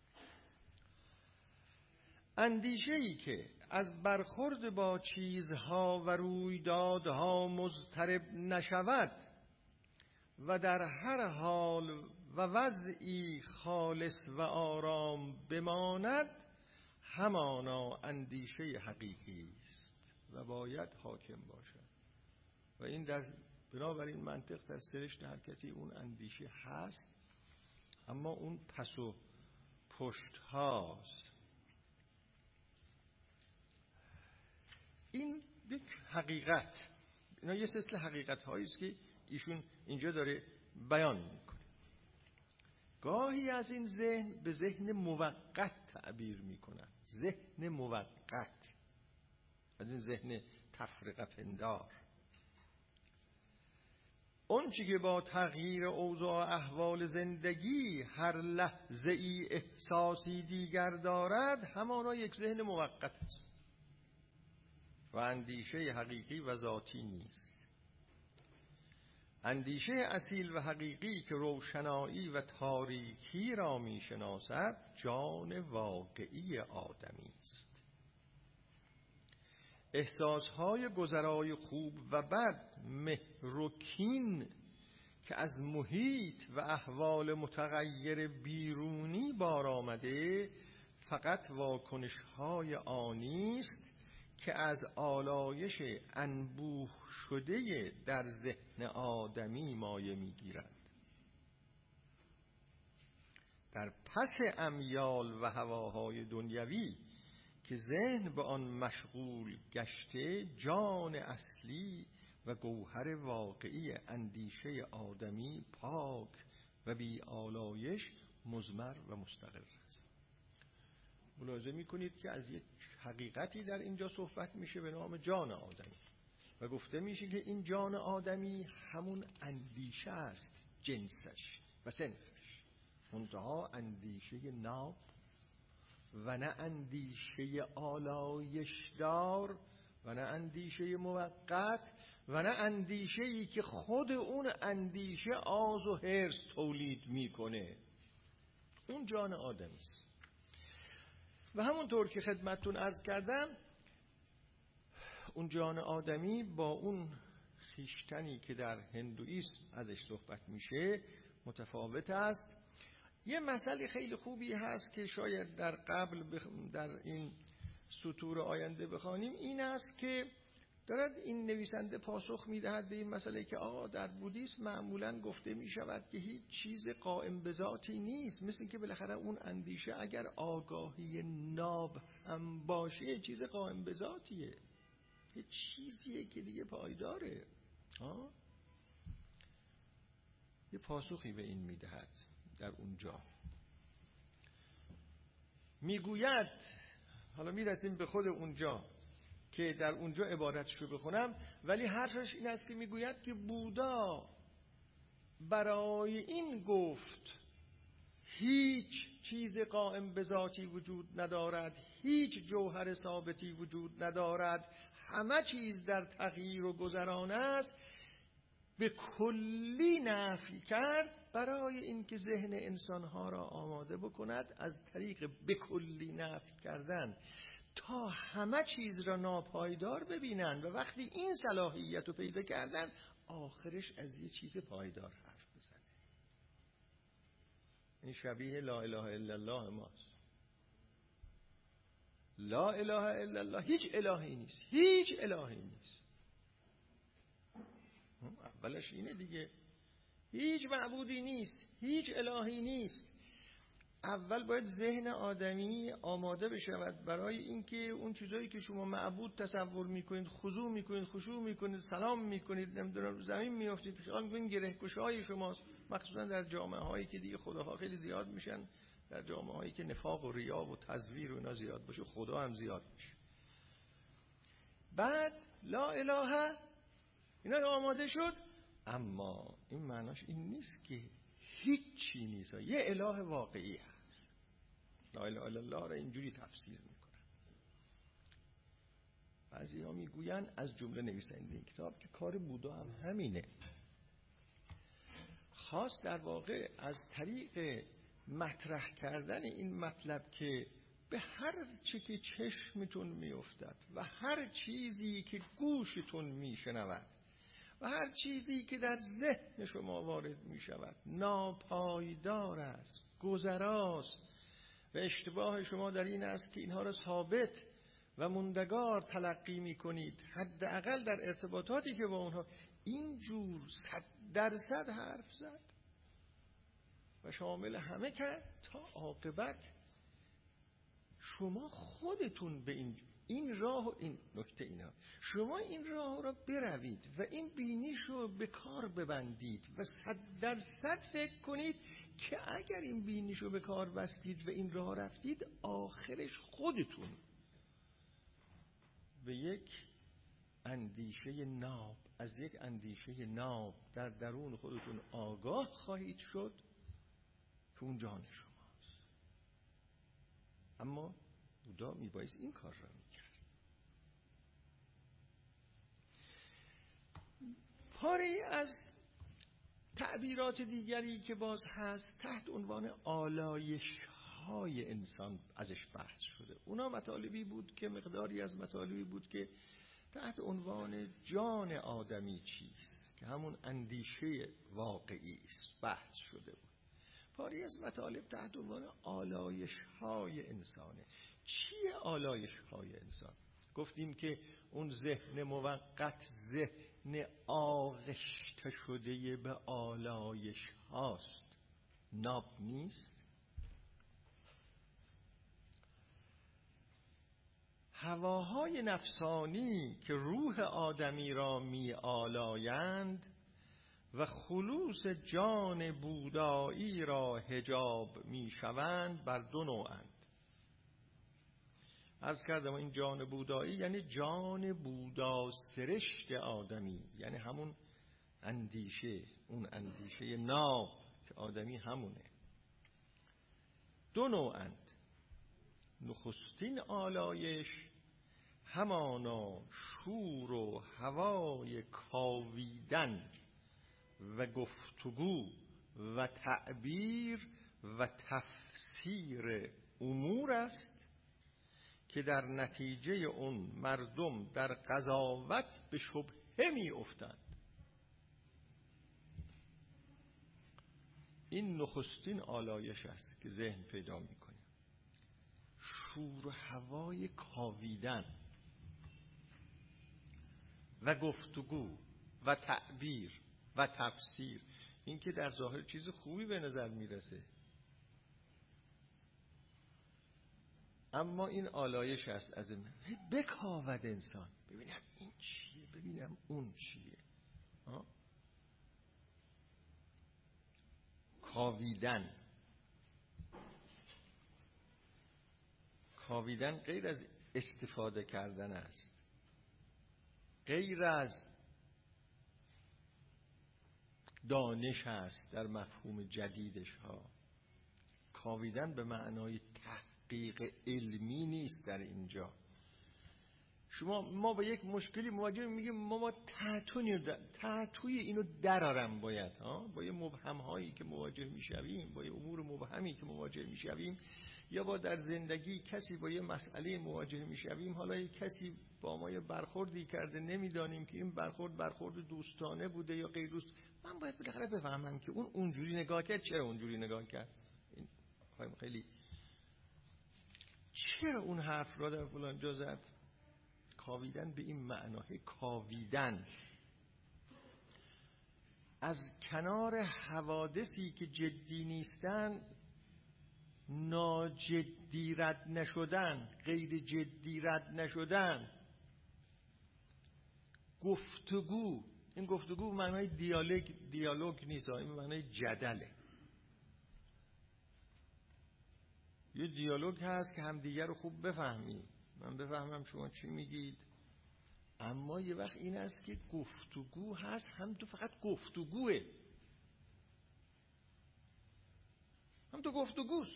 اندیشه‌ای که از برخورد با چیزها و رویدادها مضطرب نشود و در هر حال و وضعی خالص و آرام بماند، همانا اندیشه حقیقی است و باید حاکم باشد. و این در بنابراین منطق در سرشت هر کسی اون اندیشه هست، اما اون پس و پشت هاست. این یک حقیقت، اینا یه سلسله حقیقت هایی است که ایشون اینجا داره بیان میکنه. گاهی از این ذهن به ذهن موقت تعبیر میکنن، ذهن موقت، از این ذهن تفرقه پندار. اون چی که با تغییر اوضاع احوال زندگی هر لحظه ای احساسی دیگر دارد، همانا یک ذهن موقت است و اندیشه حقیقی و ذاتی نیست. اندیشه اصیل و حقیقی که روشنایی و تاریکی را می شناسد جان واقعی آدمی است. احساسهای گذرای خوب و بد، مهر و کین که از محیط و احوال متغیر بیرونی بار آمده، فقط واکنش‌های آنی است که از آلایش انبوه شده در ذهن آدمی مایه می‌گیرد. در پس امیال و هواهای دنیوی که ذهن به آن مشغول گشته، جان اصلی و گوهر واقعی اندیشه آدمی پاک و بی آلایش مضمر و مستقر است. ملاحظه میکنید که از یک حقیقتی در اینجا صحبت میشه به نام جان آدمی و گفته میشه که این جان آدمی همون اندیشه است، جنسش و صنفش، منتها اندیشه ناب و نه اندیشه آلایشدار و نه اندیشه موقت و نه اندیشه‌ای که خود اون اندیشه آز و حرص تولید میکنه. اون جان آدمی است. و همونطور که خدمتتون عرض کردم، اون جان آدمی با اون خویشتنی که در هندویسم ازش صحبت میشه متفاوت است. یه مسئله خیلی خوبی هست که شاید در قبل بخ... در این سطور آینده بخوانیم، این است که دارد این نویسنده پاسخ میدهد به این مسئله که آقا در بودیسم معمولاً گفته میشود که هیچ چیز قائم به ذاتی نیست، مثل که بالاخره اون اندیشه اگر آگاهی ناب هم باشه چیز قائم به ذاتیه، یه چیزیه که دیگه پایداره. ها؟ یه پاسخی به این میدهد در اونجا. میگوید، حالا میرسیم به خود اونجا که در اونجا عبارتشو بخونم، ولی حرفش این است که میگوید که بودا برای این گفت هیچ چیز قائم به ذاتی وجود ندارد، هیچ جوهر ثابتی وجود ندارد، همه چیز در تغییر و گذران است، به کلی نفی کرد برای اینکه ذهن انسانها را آماده بکند از طریق به کلی نفی کردن تا همه چیز را ناپایدار ببینند و وقتی این صلاحیت رو پیدا کردن آخرش از یه چیز پایدار حرف بزنه. این شبیه لا اله الا الله ماست. لا اله الا الله، هیچ الهی نیست، هیچ الهی نیست. اولش اینه دیگه، هیچ معبودی نیست، هیچ الهی نیست. اول باید ذهن آدمی آماده بشود برای اینکه اون چیزایی که شما معبود تصور میکنید، خضوع میکنید، خشوع میکنید، سلام میکنید، نمیدونم زمین میافتید، خیال میکنید گره‌گشای شماست، مخصوصا در جامعه هایی که دیگه خداها خیلی زیاد میشن، در جامعه هایی که نفاق و ریا و تزویر و اینا زیاد باشه خدا هم زیاد میشه. بعد لا اله اینا آماده شد، اما این معناش این نیست که هیچی نیست، یه اله واقعی هست. لا اله الا الله را اینجوری تفسیر میکنن. بعضی ها میگوین از جمله نویسنده این کتاب که کار بودا هم همینه، خاص در واقع از طریق مطرح کردن این مطلب که به هر چی که چشمتون میافتد و هر چیزی که گوشتون میشنود و هر چیزی که در ذهن شما وارد می شود ناپایدار است، گذراست و اشتباه شما در این است که اینها را ثابت و موندگار تلقی می کنید، حداقل در ارتباطاتی که با اونها. اینجور صد درصد حرف زد و شامل همه کرد تا عاقبت شما خودتون به این این راه و این نکته اینا شما این راه را بروید و این بینیش رو به کار ببندید و صد درصد فکر کنید که اگر این بینیش رو به کار بستید و این راه رفتید آخرش خودتون به یک اندیشه ناب از یک اندیشه ناب در درون خودتون آگاه خواهید شد که اون جان شماست. اما بودا میبایست این کار را میکرد. پاره از تعبیرات دیگری که باز هست تحت عنوان آلایش های انسان ازش بحث شده. اونا مطالبی بود که مقداری از مطالبی بود که تحت عنوان جان آدمی چیست که همون اندیشه واقعی است بحث شده بود. پاره از مطالب تحت عنوان آلایش های انسانه. چیه آلایش های انسان؟ گفتیم که اون ذهن موقت ذهن آغشته شده به آلایش هاست، ناب نیست. هواهای نفسانی که روح آدمی را می آلایند و خلوص جان بودایی را حجاب می شوند بر دو نوعند. عرض کردم این جان بودایی یعنی جان بودا سرشت آدمی، یعنی همون اندیشه، اون اندیشه ناب که آدمی همونه. دو نوعند. نخستین آلایش همانا شور و هوای کاویدن و گفتگو و تعبیر و تفسیر امور است که در نتیجه اون مردم در قضاوت به شبهه می افتند. این نخستین آلایش است که ذهن پیدا میکنه. شور و هوای کاویدن و گفتگو و تعبیر و تفسیر، این که در ظاهر چیز خوبی به نظر میرسه، اما این آلایش است از این بکاود انسان، ببینم این چیه، ببینم اون چیه. آه؟ کاویدن. کاویدن غیر از استفاده کردن است، غیر از دانش است در مفهوم جدیدش ها. کاویدن به معنای تحقیق علمی نیست در اینجا. شما ما با یک مشکلی مواجه میگیم ما ما تحتوی اینو درارم باید ها، با یه مبهم هایی که مواجه میشویم، با یه امور مبهمی که مواجه میشویم، یا با در زندگی کسی با یه مسئله مواجه میشویم، حالا یه کسی با ما یه برخوردی کرده نمیدانیم که این برخورد برخورد دوستانه بوده یا غیر دوست، من باید بالاخره بفهمم که اون اونجوری نگاه کرد چرا اونجوری نگاه کرد، این خیلی چرا اون حرف را در فلان جا زد. کاویدن به این معنای کاویدن از کنار حوادثی که جدی نیستن، ناجدی رد نشدن، غیر جدی رد نشدن. گفتگو، این گفتگو معنای دیالوگ دیالوگ نیست، این معنای جدله. یه دیالوگ هست که همدیگر رو خوب بفهمیم، من بفهمم شما چی میگید، اما یه وقت این است که گفتگو هست هم تو فقط گفتگوه، هم تو گفتگوست،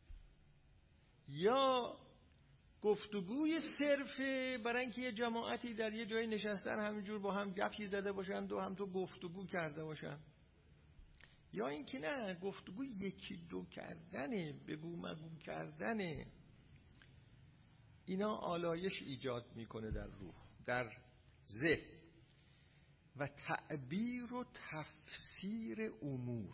یا گفتگوی صرفه برای اینکه یه جماعتی در یه جایی نشستن همینجور با هم گپی زده باشن و هم تو گفتگو کرده باشن، یا اینکه نه، گفتگو یکی دو کردنه، بگو مگو کردنه. اینا آلایش ایجاد میکنه در روح، در ذهن و تعبیر و تفسیر امور.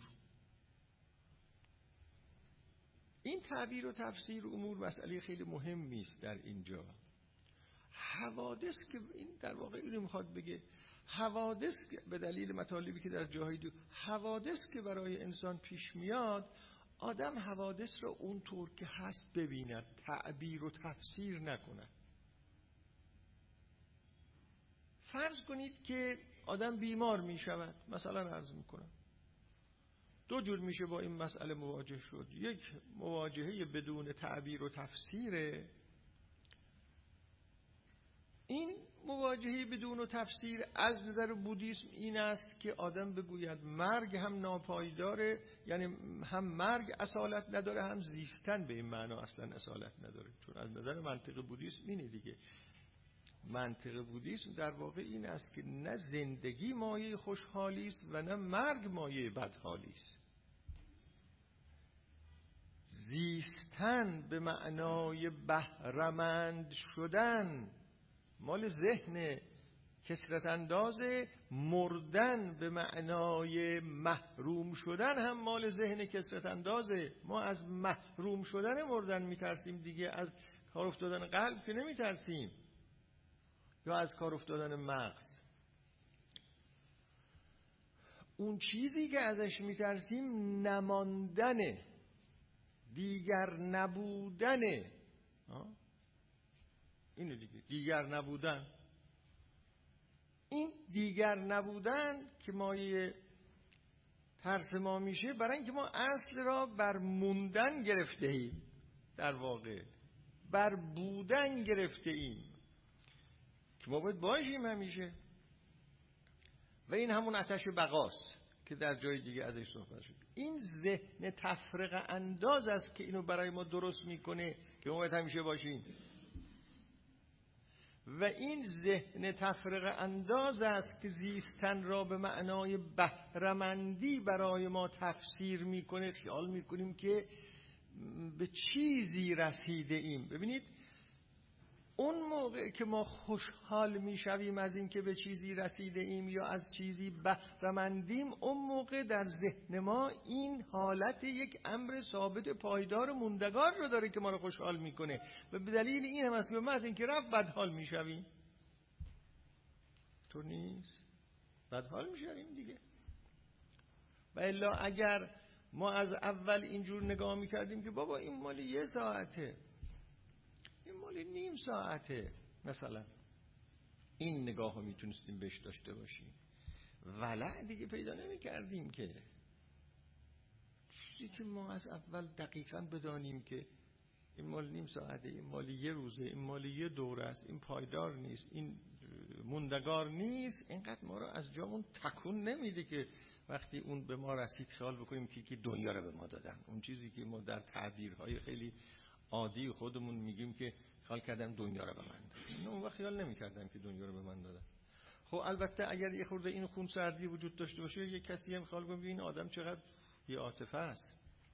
این تعبیر و تفسیر امور مسئله خیلی مهمی است در اینجا. حوادث که این در واقع اینو میخواد بگه، حوادث به دلیل مطالبی که در جاهای دو، حوادث که برای انسان پیش میاد، آدم حوادث را اونطور که هست ببیند، تعبیر و تفسیر نکنه. فرض کنید که آدم بیمار می شود، مثلا عرض میکنم دو جور میشه با این مسئله مواجه شد. یک مواجهه بدون تعبیر و تفسیره. این مواجهه بدون تفسیر از نظر بودیسم این است که آدم بگوید مرگ هم ناپایداره، یعنی هم مرگ اصالت نداره، هم زیستن به این معنا اصلا اصالت نداره. چون از نظر منطق بودیسم اینه دیگه. منطق بودیسم در واقع این است که نه زندگی مایه خوشحالی است و نه مرگ مایه بدحالی است. زیستن به معنای بهره‌مند شدن مال ذهن کثرت اندازه، مردن به معنای محروم شدن هم مال ذهن کثرت اندازه. ما از محروم شدن مردن میترسیم دیگه، از کار افتادن قلب که نمیترسیم، یا از کار افتادن مغز. اون چیزی که ازش میترسیم نماندنه، دیگر نبودنه. اینو دیگه، دیگر نبودن. این دیگر نبودن که مایه ترس ما میشه، برای اینکه ما اصل را بر موندن گرفته ایم. در واقع بر بودن گرفته ایم که ما باید باشیم همیشه، و این همون آتش بقاست که در جای دیگه ازش صحبت شد. این ذهن تفرقه انداز است که اینو برای ما درست میکنه که ما باید همیشه باشیم، و این ذهن تفرقه انداز است که زیستن را به معنای بهره‌مندی برای ما تفسیر میکنه. خیال میکنیم که به چیزی رسیده ایم. ببینید اون موقع که ما خوشحال میشویم از این که به چیزی رسیده ایم یا از چیزی بهره‌مندیم، اون موقع در ذهن ما این حالت یک امر ثابت پایدار موندگار رو داره که ما رو خوشحال میکنه، و به دلیل این هم است که ما از این که رفت بدحال میشویم. تو نیست بدحال میشویم دیگه. و الا اگر ما از اول اینجور نگاه میکردیم که بابا این مالی یه ساعته، این مالی نیم ساعته، مثلا این نگاه ها میتونستیم بهش داشته باشیم، ولع دیگه پیدا نمی کردیم که چیزی که ما از اول دقیقاً بدانیم که این مال نیم ساعته، این مال یه روزه، این مال یه دوره است، این پایدار نیست، این موندگار نیست، اینقدر ما رو از جامون تکون نمیده که وقتی اون به ما رسید خیال بکنیم که که دنیا رو به ما دادن. اون چیزی که ما در تعبیرهای خیلی عادی خودمون میگیم که خیال کردم دنیا رو به من دادن، اون وقت خیال نمی‌کردم که دنیا رو به من دادن. خب البته اگر یه خورده این خون سردی وجود داشته باشه، یه کسی هم خیال کنه این آدم چقدر بی عاطفه است.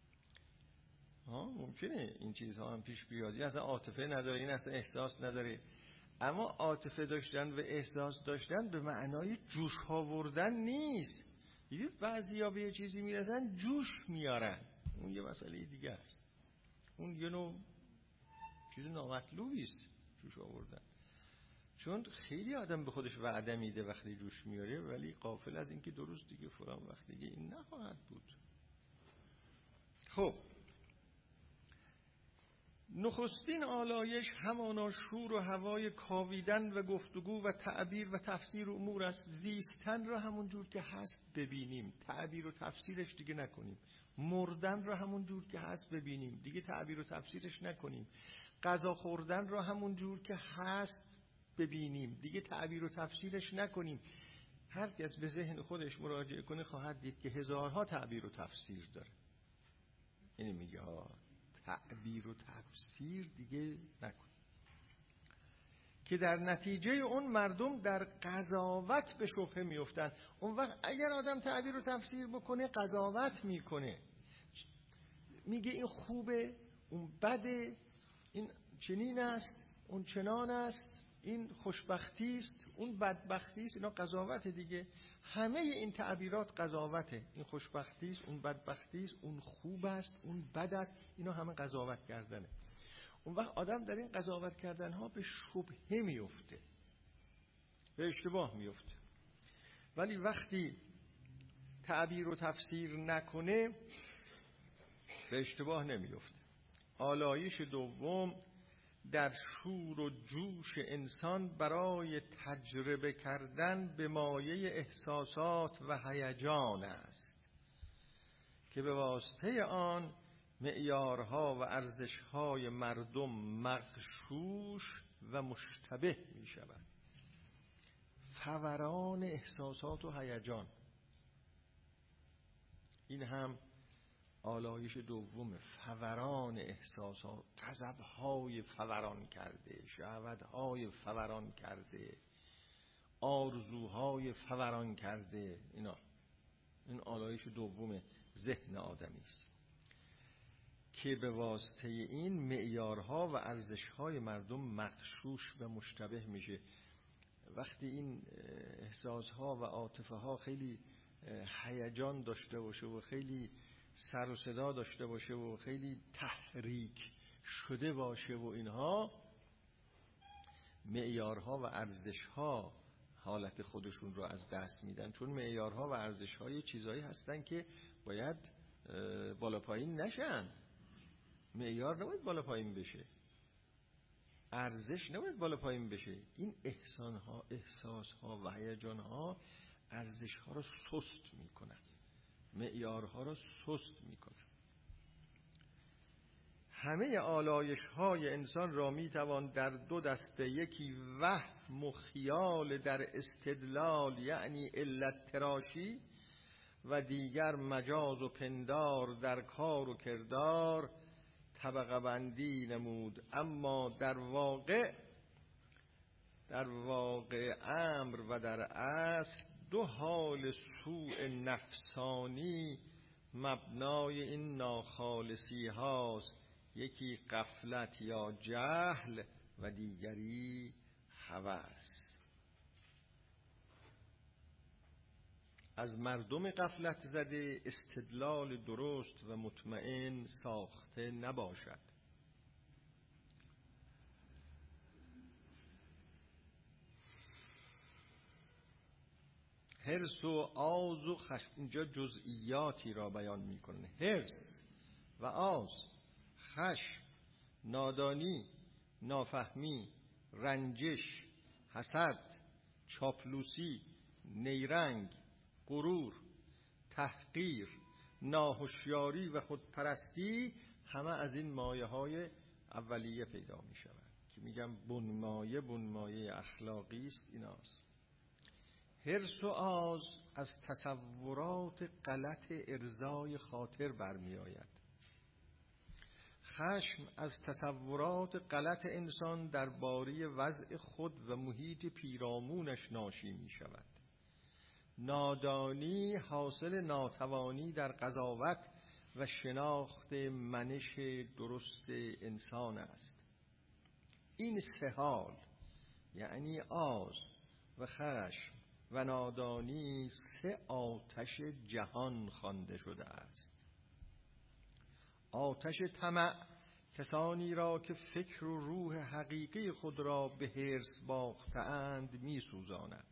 ها ممکنه این چیزها هم پیش بیاد، یا اصلا عاطفه نداره، این اصلا احساس نداره. اما عاطفه داشتن و احساس داشتن به معنای جوش آوردن نیست. دیدید بعضیا به یه چیزی میرسن جوش میارن، اون یه مسئله دیگه است، اون یه نوع چیز نامطلوبی است جوش آوردن. چون خیلی آدم به خودش وعده میده وقتی جوش میاره، ولی غافل از اینکه دو روز دیگه فلان وقت دیگه این نخواهد بود. خب نخستین آلایش همانا شور و هوای کاویدن و گفتگو و تعبیر و تفسیر امور است. زیستن را همون جور که هست ببینیم، تعبیر و تفسیرش دیگه نکنیم. مردن را همون جور که هست ببینیم، دیگه تعبیر و تفسیرش نکنیم. غذا خوردن را همون جور که هست ببینیم، دیگه تعبیر و تفسیرش نکنیم. هر کس به ذهن خودش مراجعه کنه خواهد دید که هزارها تعبیر و تفسیر داره. یعنی میگه ها تعبیر و تفسیر دیگه نکن، که در نتیجه اون مردم در قضاوت به شبهه میفتن. اون وقت اگر آدم تعبیر و تفسیر بکنه قضاوت میکنه، میگه این خوبه، اون بده، این چنین است، اون چنان است، این خوشبختی است، اون بدبختی است. اینا قضاوت دیگه. همه این تعبیرات قضاوته. این خوشبختی است، اون بدبختی است، اون خوب است، اون بد است، اینا همه قضاوت کردنه. اون وقت آدم در این قضاوت کردن ها به شبهه میفته، به اشتباه میفته. ولی وقتی تعبیر و تفسیر نکنه به اشتباه نمیفته. آلایش دوم در شور و جوش انسان برای تجربه کردن به مایه احساسات و هیجان است که به واسطه آن معیارها و ارزشهای مردم مغشوش و مشتبه می شود. فوران احساسات و هیجان، این هم آلایش دوم. فوران احساسات، غضب‌های فوران کرده، شهوت‌های فوران کرده، آرزوهای فوران کرده، اینا این آلایش دوم ذهن آدمی است که به واسطه این معیارها و ارزش‌های مردم مغشوش و مشتبه میشه. وقتی این احساس‌ها و عاطفه‌ها خیلی هیجان داشته باشه و خیلی سر و صدا داشته باشه و خیلی تحریک شده باشه و اینها، معیارها و ارزش‌ها حالت خودشون رو از دست میدن. چون معیارها و ارزش‌ها یه چیزایی هستن که باید بالا پایین نشن. معیار نباید بالا پایین بشه، ارزش نباید بالا پایین بشه. این احسان‌ها، احساس‌ها و هیجان‌ها ارزش‌ها رو سست میکنن، معیارها رو سست میکنن. همه آلایش های انسان را می توان در دو دسته، یکی وهم و خیال در استدلال یعنی علت تراشی، و دیگر مجاز و پندار در کار و کردار طبقه بندی نمود. اما در واقع در واقع امر و در اصل دو حال سوء نفسانی مبنای این ناخالصی هاست، یکی غفلت یا جهل و دیگری هوس. از مردم غفلت زده استدلال درست و مطمئن ساخته نباشد. حرص و آز و خشم، اینجا جزئیاتی را بیان میکنه. حرص و آز، خشم، نادانی، نافهمی، رنجش، حسد، چاپلوسی، نیرنگ، غرور، تحقیر، ناهوشیاری و خودپرستی همه از این مایه های اولیه پیدا می شود که میگم بنمایه بنمایه اخلاقی است. ایناست. حرص و آز از تصورات غلط ارضای خاطر برمی آید. خشم از تصورات غلط انسان درباره وضع خود و محیط پیرامونش ناشی می شود. نادانی حاصل ناتوانی در قضاوت و شناخت منش درست انسان است. این سه حال یعنی آز و خشم و نادانی سه آتش جهان خوانده شده است. آتش طمع کسانی را که فکر و روح حقیقی خود را به حرص باخته‌اند می‌سوزاند.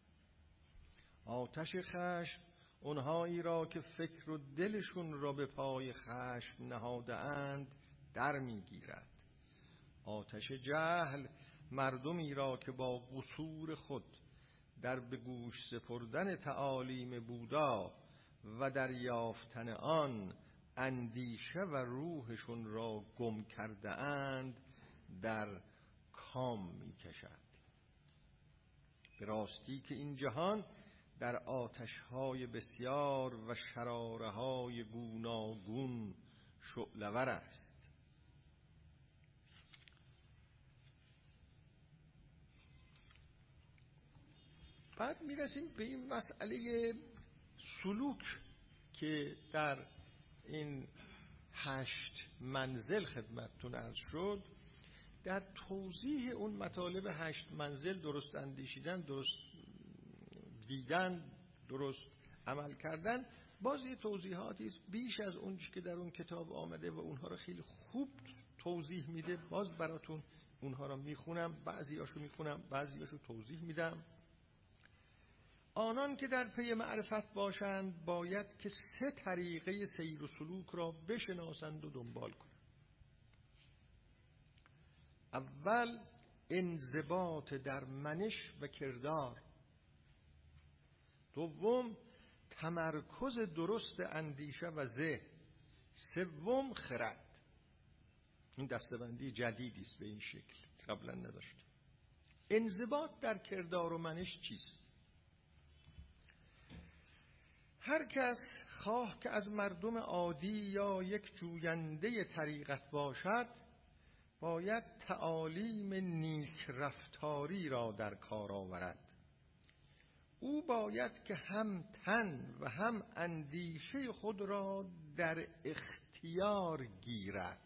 آتش خشم اونهایی را که فکر و دلشون را به پای خشم نهاده‌اند در می‌گیرد. آتش جهل مردمی را که با قصور خود در به گوش سپردن تعالیم بودا و در یافتن آن اندیشه و روحشون را گم کرده اند در کام می کشد. به راستی که این جهان در آتش‌های بسیار و شراره‌های گوناگون شعله‌ور است. بعد میرسیم به این مسئله سلوک که در این هشت منزل خدمتتون عرض شد. در توضیح اون مطالب هشت منزل، درست اندیشیدن، درست دیدن، درست عمل کردن، باز یه توضیحاتی است بیش از اون که در اون کتاب آمده و اونها رو خیلی خوب توضیح میده. باز براتون اونها رو میخونم، بعضیاشو میخونم، بعضیاشو توضیح میدم. آنان که در پی معرفت باشند باید که سه طریقه سیر و سلوک را بشناسند و دنبال کنند. اول انضباط در منش و کردار. دوم تمرکز درست اندیشه و ذهن. سوم خرد. این دسته‌بندی جدیدی است به این شکل، قبلا نداشت. انضباط در کردار و منش چیست؟ هر کس خواه که از مردم عادی یا یک جوینده طریقت باشد باید تعالیم نیک رفتاری را در کار آورد. او باید که هم تن و هم اندیشه خود را در اختیار گیرد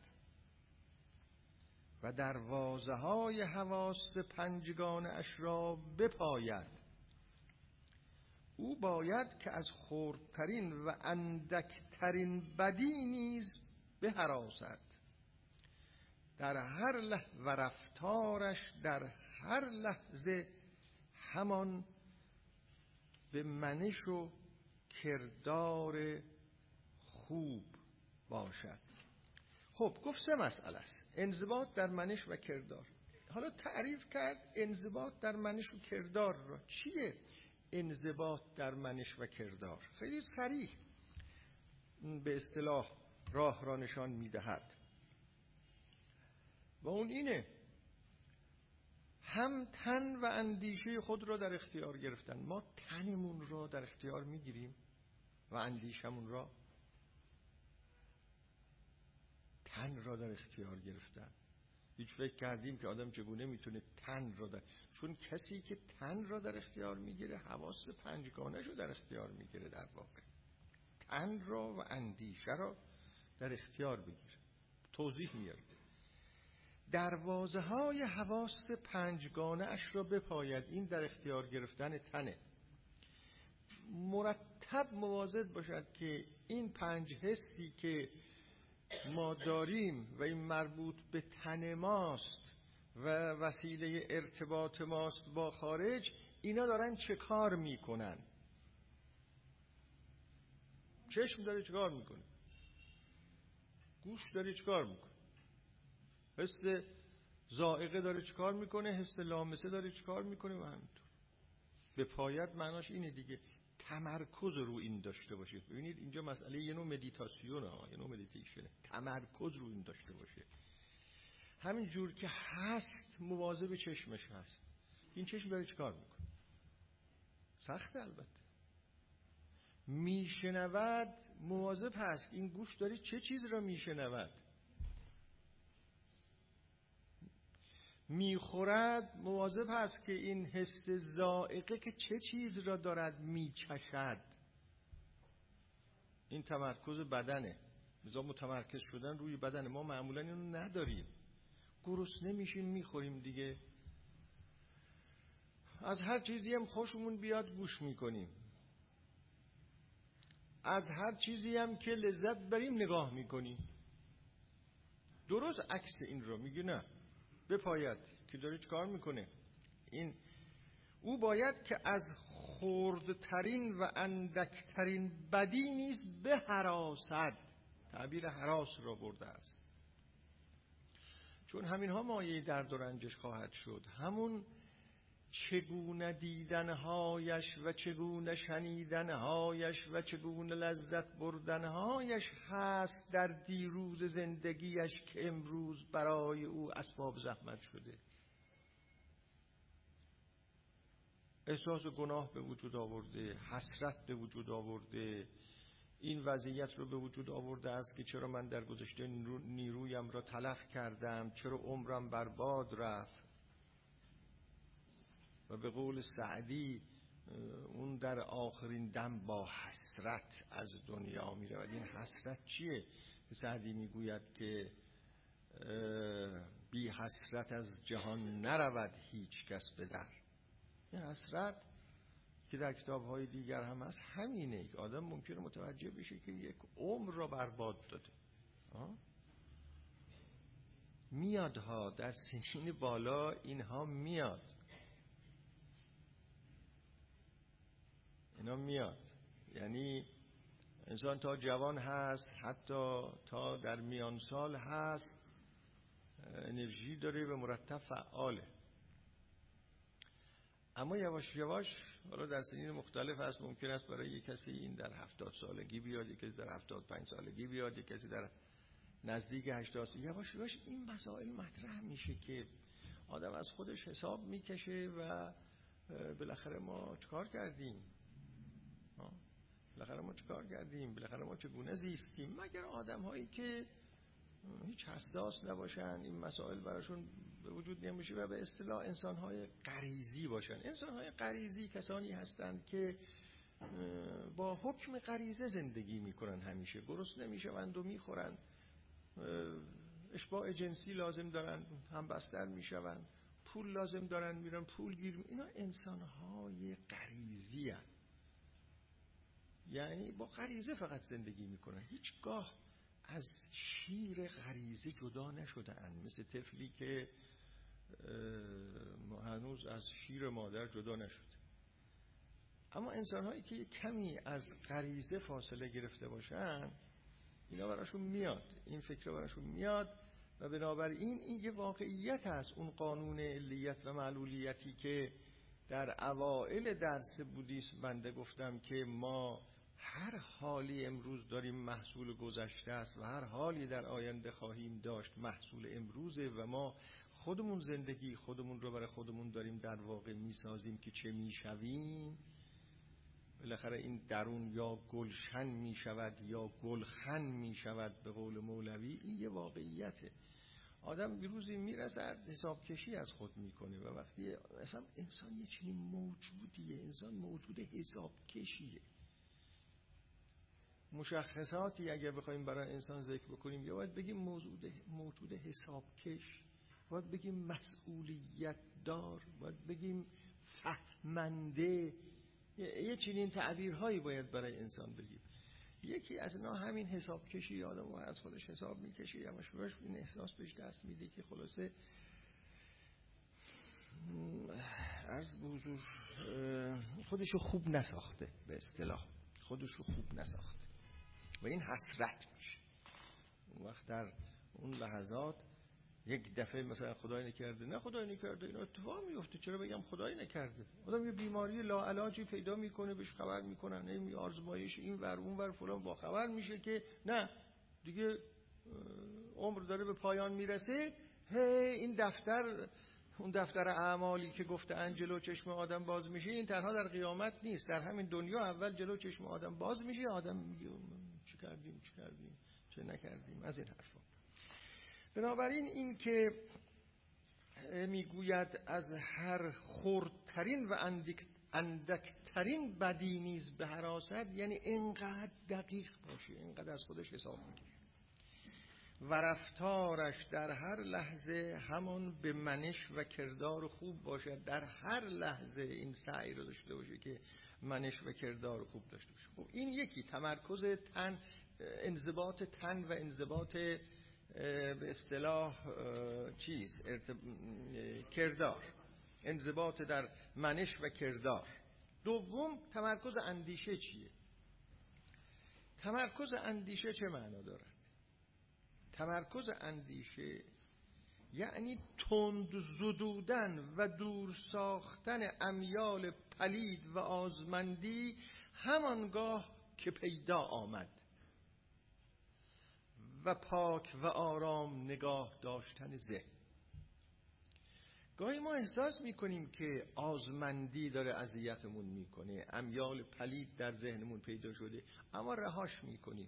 و دروازه های حواس پنجگانه اش را بپاید. او باید که از خردترین و اندکترین بدی نیز بهراسد. در هر لحظه و رفتارش در هر لحظه همان به منش و کردار خوب باشد. خب گفت سه مسئله است. انضباط در منش و کردار. حالا تعریف کرد انضباط در منش و کردار را. چیه انضباط در منش و کردار؟ خیلی صریح به اصطلاح راه را نشان می‌دهد. و اون اینه هم تن و اندیشه خود را در اختیار گرفتن. ما تنمون را در اختیار میگیریم و اندیشمون را. تن را در اختیار گرفتن. هیچ فکر کردیم که آدم چگونه میتونه تن را در، چون کسی که تن را در اختیار میگیره حواس پنجگانه رو در اختیار میگیره. در واقع تن را و اندیشه را در اختیار بگیره. توضیح میاره. دروازه های حواس پنجگانه اش را بپاید. این در اختیار گرفتن تنه. مرتب مواظب باشد که این پنج حسی که ما داریم و این مربوط به تن ماست و وسیله ارتباط ماست با خارج، اینا دارن چه کار میکنن؟ چشم داره چه کار میکنه؟ گوش داره چه کار میکنه؟ حس ذائقه داره چه کار میکنه؟ حس لامسه داره چه کار میکنه؟ و همینطور. به پایت معناش اینه دیگه، تمرکز رو این داشته باشید. ببینید اینجا مسئله یه نوع مدیتاسیونه ها، یه نوع مدیتیشنه. تمرکز رو این داشته باشه. همین جور که هست مواظب چشمش هست. این چشم داره چه کار میکنه؟ سخته البته. میشنود مواظب هست این گوش داره چه چیز را میشنود. میخورد مواظب هست که این حس ذائقه که چه چیز را دارد میچشد. این تمرکز بدنه. مثلا متمرکز شدن روی بدن ما معمولا اینو نداریم. گرسنه میشیم میخوریم دیگه. از هر چیزی هم خوشمون بیاد گوش میکنیم. از هر چیزی هم که لذت بریم نگاه میکنیم. درست عکس این رو میگه نه بپاید که داره چه کار میکنه. این او باید که از خردترین و اندکترین بدی نیز به هراسد. تعبیر هراس را برده است. چون همینها مایه درد و رنجش خواهد شد. همون چگونه دیدنهایش و چگونه شنیدنهایش و چگونه لذت بردنهایش هست در دیروز زندگیش که امروز برای او اسباب زحمت شده. احساس گناه به وجود آورده، حسرت به وجود آورده، این وضعیت رو به وجود آورده است که چرا من در گذشته نیرویم را تلف کردم، چرا عمرم برباد رفت. و به قول سعدی اون در آخرین دم با حسرت از دنیا می رود. این حسرت چیه؟ سعدی می گوید که بی حسرت از جهان نرود هیچ کس به در. این حسرت که در کتاب‌های دیگر هم هست همینه که آدم ممکنه متوجه بشه که یک عمر را برباد داده. میاد ها در سنین بالا اینها میاد. اینا میاد. یعنی انسان تا جوان هست، حتی تا در میان سال هست، انرژی داره و مرتب فعاله. اما یواش یواش حالا در سنین مختلف هست، ممکن است برای یک کسی این در هفتاد سالگی بیاد، یک کسی در هفتاد پنج سالگی بیاد، یک کسی در نزدیک هشتاد سالگی. یواش یواش این مسائل مطرح میشه که آدم از خودش حساب میکشه و بالاخره ما چیکار کردیم؟ بالاخره ما چیکار کردیم؟ بالاخره ما چگونه زیستیم؟ مگر آدم هایی که هیچ حساس نباشن این مسائل براشون به وجود نمیشه و به اصطلاح انسان های غریزی باشن. انسان های غریزی کسانی هستند که با حکم غریزه زندگی میکنن، همیشه گرسنه نمیشوند و میخورن، اشباع جنسی لازم دارن هم بستر میشوند، پول لازم دارن میرن پول گیر. اینا انسان های غریزی هستند. یعنی با غریزه فقط زندگی میکنن، هیچگاه از شیر غریزه جدا نشده اند. مثل طفلی که هنوز از شیر مادر جدا نشده. اما انسان هایی که کمی از غریزه فاصله گرفته باشن، اینا براشون میاد، این فکر براشون میاد و بنابراین این یه واقعیت هست. اون قانون علیت و معلولیتی که در اوائل درس بودیسم بنده گفتم که ما هر حالی امروز داریم محصول گذشته است و هر حالی در آینده خواهیم داشت محصول امروزه و ما خودمون زندگی خودمون رو برای خودمون داریم در واقع میسازیم که چه میشویم. بالاخره این درون یا گلشن میشود یا گلخن میشود به قول مولوی. این یه واقعیته. آدم یه روزی میرسد حساب کشی از خود میکنه و وقتی اصلا انسان یه چنین موجودیه، انسان موجود حساب کشیه. مشخصاتی اگر بخوایم برای انسان ذکر بکنیم یا باید بگیم موجود موجود حسابکش، باید بگیم مسئولیت دار، باید بگیم فهمنده. یه چنین تعبیرهایی باید برای انسان بگیم. یکی از اینا همین حسابکشی. آدم از خودش حساب میکشه یا مشورش این احساس بهش دست میده که خلاصه عرض به حضور خودشو خوب نساخته، به اصطلاح خودشو خوب نساخته و این حسرت میشه. اون وقت در اون لحظات یک دفعه مثلا خدای نکرده، نه خدای نکرده، این اتفاق میفته. چرا بگم خدای نکرده؟ آدم یه بیماری لاعلاجی پیدا میکنه، بهش خبر میکنن، نمی آزمایش این ور اون ور فلان، با خبر میشه که نه دیگه عمر داره به پایان میرسه. هی این دفتر، اون دفتر اعمالی که گفته ان جلو چشم آدم باز میشه، این تنها در قیامت نیست، در همین دنیا اول جلو چشم آدم باز میشه. آدم میگه چه کردیم چه کردیم چه نکردیم، از این حرفا. بنابراین این که میگوید از هر خردترین و اندکترین بدی نیز به حراست، یعنی اینقدر دقیق باشه، اینقدر از خودش حساب میگیره و رفتارش در هر لحظه همان به منش و کردار خوب باشد. در هر لحظه این سعی رو داشته باشه که منش و کردار خوب داشته باشه. خب این یکی تمرکز تن، انضباط تن و انضباط به اصطلاح چیز ارتب... کردار، انضباط در منش و کردار. دوم تمرکز اندیشه چیه؟ تمرکز اندیشه چه معنا دارد؟ تمرکز اندیشه یعنی تند زدودن و دور ساختن امیال پلید و آزمندی همانگاه که پیدا آمد و پاک و آرام نگاه داشتن ذهن. گاهی ما احساس میکنیم که آزمندی داره اذیتمون میکنه، امیال پلید در ذهنمون پیدا شده، اما رهاش میکنیم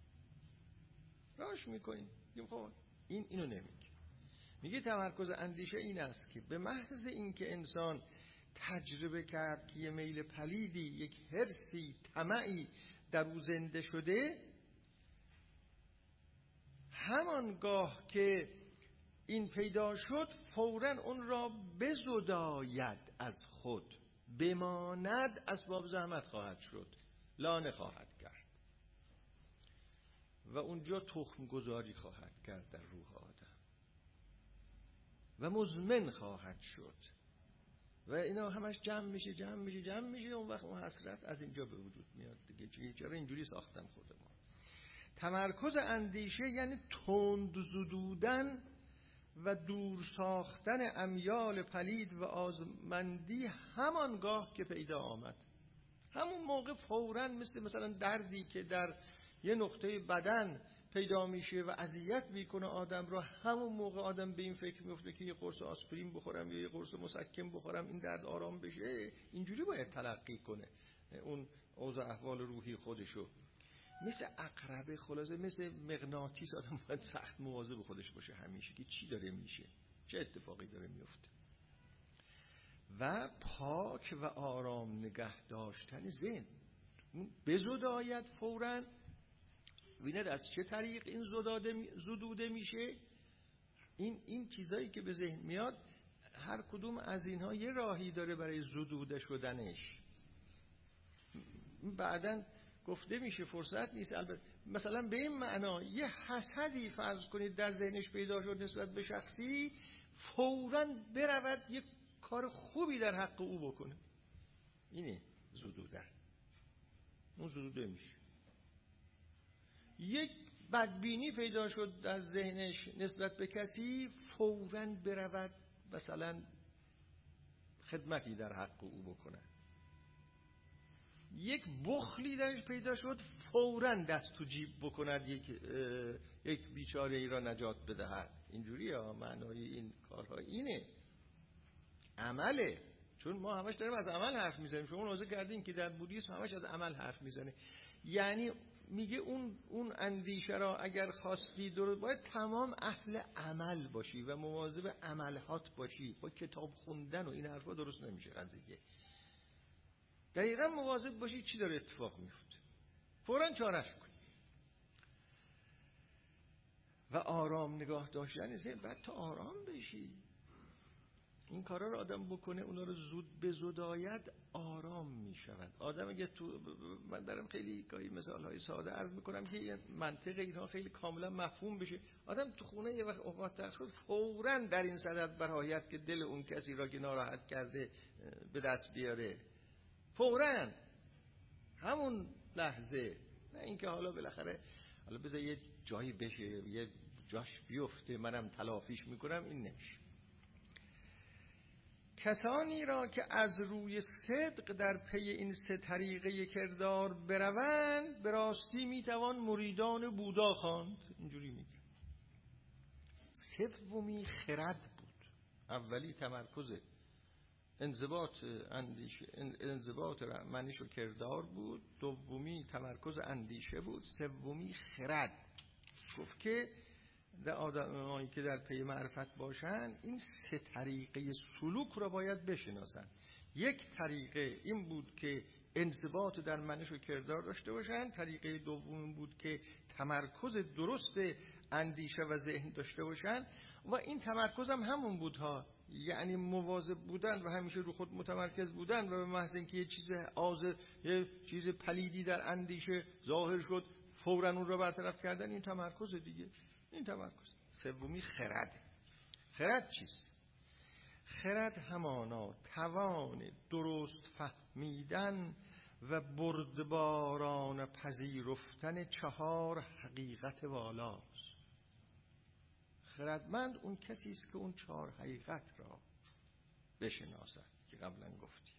رهاش میکنیم میگیم خب این اینو نمیگه. میگه تمرکز اندیشه این است که به محض اینکه انسان تجربه کرد که یه میل پلیدی، یک حرسی، طمعی در او زنده شده، همانگاه که این پیدا شد فوراً اون را بزداید از خود، بماند اسباب زحمت خواهد شد، لانه خواهد کرد و اونجا تخم گذاری خواهد کرد در روح آدم و مزمن خواهد شد و اینا همش جمع میشه جمع میشه جمع میشه. اون وقت اون حسرت از اینجا به وجود میاد دیگه، چرا اینجوری ساختن خودمون. تمرکز اندیشه یعنی تند زدودن و دور ساختن امیال پلید و آزمندی همانگاه که پیدا آمد. همون موقع فوراً، مثل مثلا دردی که در یه نقطه بدن پیدا میشه و اذیت میکنه آدم رو، همون موقع آدم به این فکر میفته که یه قرص آسپرین بخورم یا یه قرص مسکن بخورم این درد آرام بشه. اینجوری باید تلقی کنه اون اوضاع احوال روحی خودشو. مثل عقربه، خلاصه مثل مغناطیس آدم باید سخت مواظب خودش باشه همیشه که چی داره میشه، چه اتفاقی داره میفته. و پاک و آرام نگه داشتن ذهن، بزداید فوراً. ببینید از چه طریق این زداده زدوده میشه. این این چیزایی که به ذهن میاد، هر کدوم از اینها یه راهی داره برای زدوده شدنش. بعدن گفته میشه، فرصت نیست البته. مثلا به این معنا یه حسدی فرض کنید در ذهنش پیدا شد نسبت به شخصی، فوراً برود یک کار خوبی در حق او بکنه. اینه زدودن، اون زدوده میشه. یک بدبینی پیدا شد در ذهنش نسبت به کسی، فوراً برود مثلا خدمتی در حق او بکنه. یک بخلی درش پیدا شد فوراً دست تو جیب بکند یک یک بیچاره ای را نجات بدهد. اینجوریه ها، معنای این کارها اینه، عمله. چون ما همش داریم از عمل حرف میزنیم. شما ملاحظه کردین که در بودیسم همش از عمل حرف میزنه. یعنی میگه اون اون اندیشه را اگر خواستی درست، باید تمام اهل عمل باشی و مواظب عملهات باشی. با کتاب خوندن و این حرفا درست نمیشه قضیه. دقیقاً مواظب باشی چی داره اتفاق میفته، فوراً چاره‌اش کن. و آرام نگاه داشتن زیر، بعد تا آرام بشی. این کارا رو آدم بکنه، اونا رو زود به زود آید آرام می شود. آدم اگه تو، من دارم خیلی گاهی مثال های ساده عرض میکنم که این منطق اینها خیلی کاملا مفهوم بشه. آدم تو خونه یه وقت اوقات تلخ شد، فوراً در این صدد برآید که دل اون کسی را که ناراحت کرده به دست بیاره، فوراً همون لحظه. نه اینکه حالا بالاخره حالا بذار یه جایی بشه، یه جاش بیفته منم تلافیش میکنم، این نمیشه. کسانی را که از روی صدق در پی این سه طریقه کردار بروند، به راستی میتوان مریدان بودا خواند. اینجوری میگه. سومی خرد بود. اولی تمرکز انضباط اندیشه، انضباط منش و کردار بود. دومی تمرکز اندیشه بود. سومی خرد. گفت که در آدمایی که در پی معرفت باشن، این سه طریقه سلوک را باید بشناسن. یک طریقه این بود که انضباط در منش و کردار داشته باشن. طریقه دوم بود که تمرکز درست اندیشه و ذهن داشته باشن. و این تمرکز هم همون بود ها، یعنی مواظب بودن و همیشه رو خود متمرکز بودن و به محض اینکه یه چیز آز یه چیز پلیدی در اندیشه ظاهر شد فوراً اون رو برطرف کردن، این تمرکز دیگه. این تمرکز. سومی خرد. خرد چیست؟ خرد همانا توان درست فهمیدن و بردباران پذیرفتن چهار حقیقت والاست. خردمند اون کسی است که اون چهار حقیقت را بشناسد که قبلا گفتیم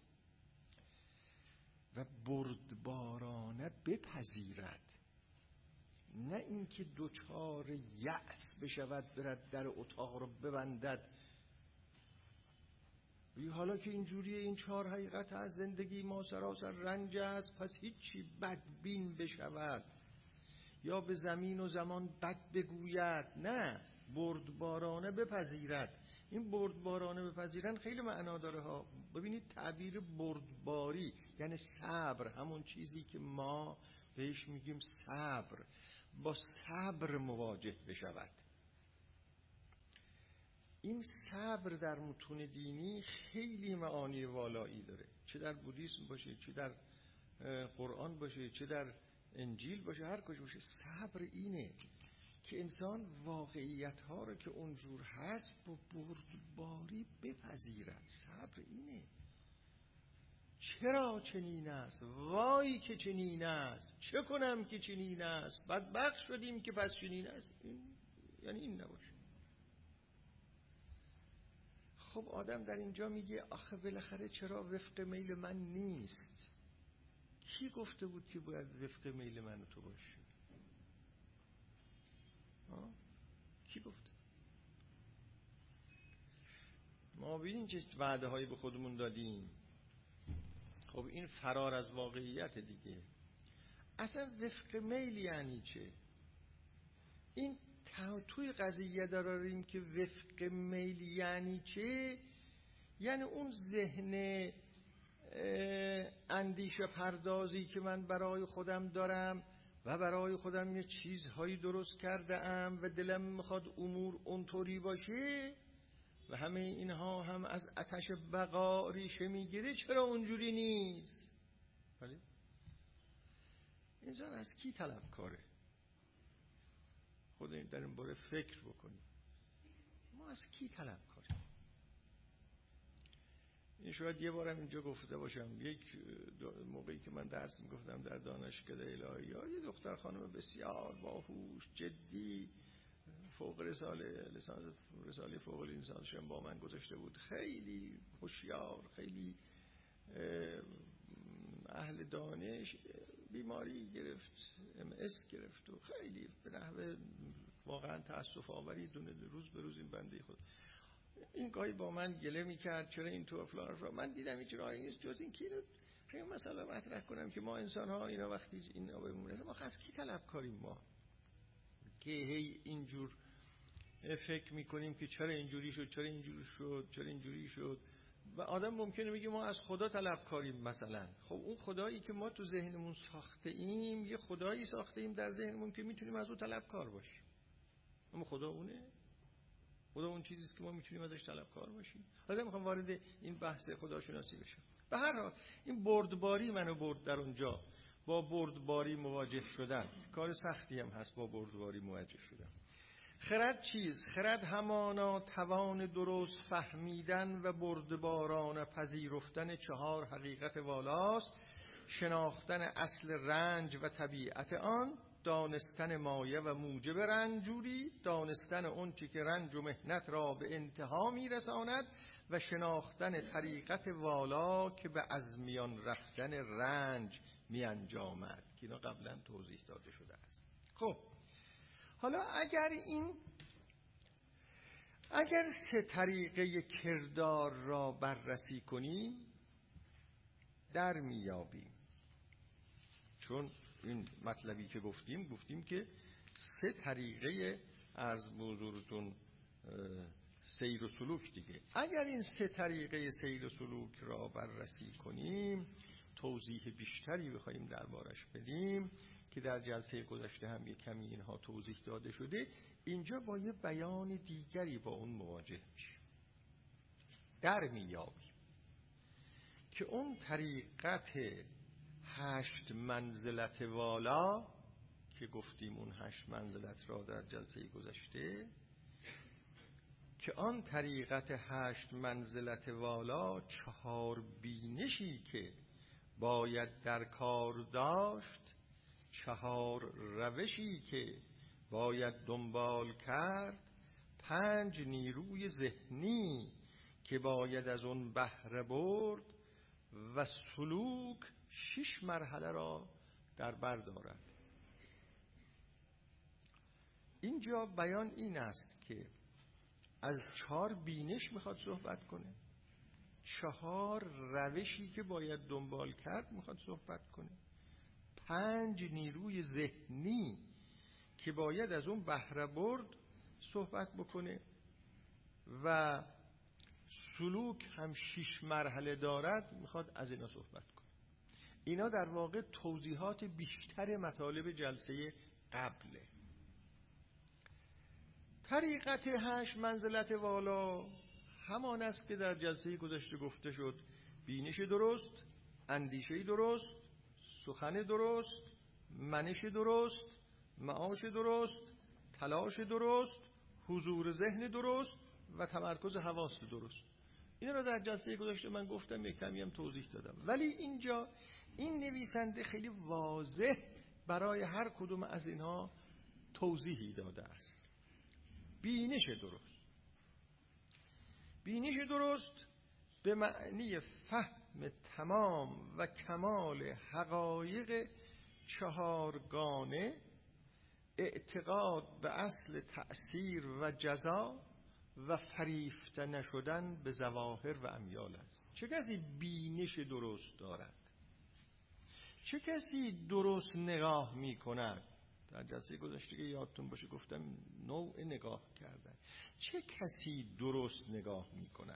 و بردبارانه بپذیرد. نه اینکه دوچار یأس بشود برد در اتاق رو ببندد، حالا که اینجوریه، این چهار حقیقت از زندگی ما سراسر رنج است، پس هیچی بدبین بشود یا به زمین و زمان بد بگوید. نه، بردبارانه بپذیرد. این بردبارانه بپذیرن خیلی معنا داره ها. ببینید تعبیر بردباری یعنی صبر، همون چیزی که ما بهش میگیم صبر، با صبر مواجه بشود. این صبر در متون دینی خیلی معانی والایی داره، چه در بودیسم باشه، چه در قرآن باشه، چه در انجیل باشه، هر کجا باشه. صبر اینه که انسان واقعیت ها رو که اونجور هست با بردباری بپذیرد. صبر اینه. چرا چنین است؟ وای که چنین است. چه کنم که چنین است؟ بدبخت شدیم که پس چنین است. این یعنی این نباشه. خب آدم در اینجا میگه آخه بالاخره چرا وفق میل من نیست؟ کی گفته بود که باید وفق میل من و تو باشه؟ آه؟ کی گفته؟ ما ببینیم چه وعده هایی به خودمون دادیم. خب این فرار از واقعیت دیگه. اصلا وفق میل یعنی چه؟ این توی قضیه داریم که وفق میل یعنی چه؟ یعنی اون ذهن اندیشه پردازی که من برای خودم دارم و برای خودم یه چیزهایی درست کرده ام و دلم میخواد امور اونطوری باشه و همه اینها هم از آتش بقا ریشه میگیره. چرا اونجوری نیست؟ ولی انسان از کی طلبکاره؟ خود در این باره فکر بکنیم. ما از کی طلبکاریم؟ این شاید یه بارم اینجا گفته باشم. یک موقعی که من درس میگفتم در دانشکده الهیات، یه دختر خانم بسیار باهوش، جدی، فوق رساله لیسانس رساله فوق لیسانسش هم با من گذاشته بود. خیلی هوشیار، خیلی اهل دانش بیماری گرفت، ام اس گرفت و خیلی به نحو واقعا تأسف آوری دونه روز به روز این بنده خود این گاهی با من گله میکرد چرا این تو فلان. من دیدم هیچ راهی نیست جز این که اینو مثلا مطرح کنم که ما انسان ها اینا وقتی اینا بهمون رسه ما از کی طلب کاریم ما که هی اینجور فکر میکنیم که چرا اینجوری شد چرا اینجوری شد چرا اینجوری شد. و آدم ممکنه میگه ما از خدا طلب کاریم مثلا. خب اون خدایی که ما تو ذهنمون ساخته ایم یه خدایی ساخته ایم در ذهنمون که میتونیم از اون طلب کار باشیم. اما خدا اونه؟ خدا اون چیزیست که ما میتونیم ازش طلب کار باشیم؟ حالا میخوام وارد این بحث خداشناسی بشم. به هر حال این بردباری منو برد در اونجا. با بردباری مواجه شدن کار سختی هم هست. با بردباری مواجه شدن. خرد چیز؟ خرد همانا توان درست فهمیدن و بردباران پذیرفتن چهار حقیقت والاست. شناختن اصل رنج و طبیعت آن، دانستن مایه و موجب رنجوری، دانستن اون چی که رنج و محنت را به انتها میرساند و شناختن طریقت والا که به از میان رفتن رنج می انجامد که اینا قبلا توضیح داده شده است. خب حالا اگر این اگر سه طریقه کردار را بررسی کنیم در میابیم. چون این مطلبی که گفتیم گفتیم که سه طریقه عرض بزرگتون سیر و سلوک دیگه. اگر این سه طریقه سیر و سلوک را بررسی کنیم توضیح بیشتری بخوایم دربارش بدیم که در جلسه گذشته هم یک کمی اینها توضیح داده شده، اینجا با یه بیان دیگری با اون مواجه میشیم. در میابیم که اون طریقت هشت منزلت والا که گفتیم اون هشت منزلت را در جلسه گذشته، که آن طریقت هشت منزلت والا چهار بینشی که باید در کار داشت، چهار روشی که باید دنبال کرد، پنج نیروی ذهنی که باید از اون بهره برد و سلوک شش مرحله را در بر دارد. اینجا بیان این است که از چهار بینش میخواد صحبت کنه، چهار روشی که باید دنبال کرد میخواد صحبت کنه، پنج نیروی ذهنی که باید از اون بهره برد صحبت بکنه و سلوک هم شش مرحله دارد میخواد از اینا صحبت کنه. اینا در واقع توضیحات بیشتر مطالب جلسه قبله. طریقت هشت منزلت والا همان است که در جلسه گذشته گفته شد: بینش درست، اندیشه درست، سخن درست، منش درست، معاش درست، تلاش درست، حضور ذهن درست و تمرکز حواس درست. این را در جلسه گذشته من گفتم، یک کمی هم توضیح دادم. ولی اینجا این نویسنده خیلی واضح برای هر کدوم از اینها توضیحی داده است. بینش درست. بینش درست به معنی فهم تمام و کمال حقایق چهارگانه، اعتقاد به اصل تأثیر و جزا و فریفته نشدن به ظواهر و امیال است. چه کسی بینش درست دارد؟ چه کسی درست نگاه می کند؟ در جلسه گذشته که یادتون باشه گفتم نوع نگاه کردن. چه کسی درست نگاه می کند؟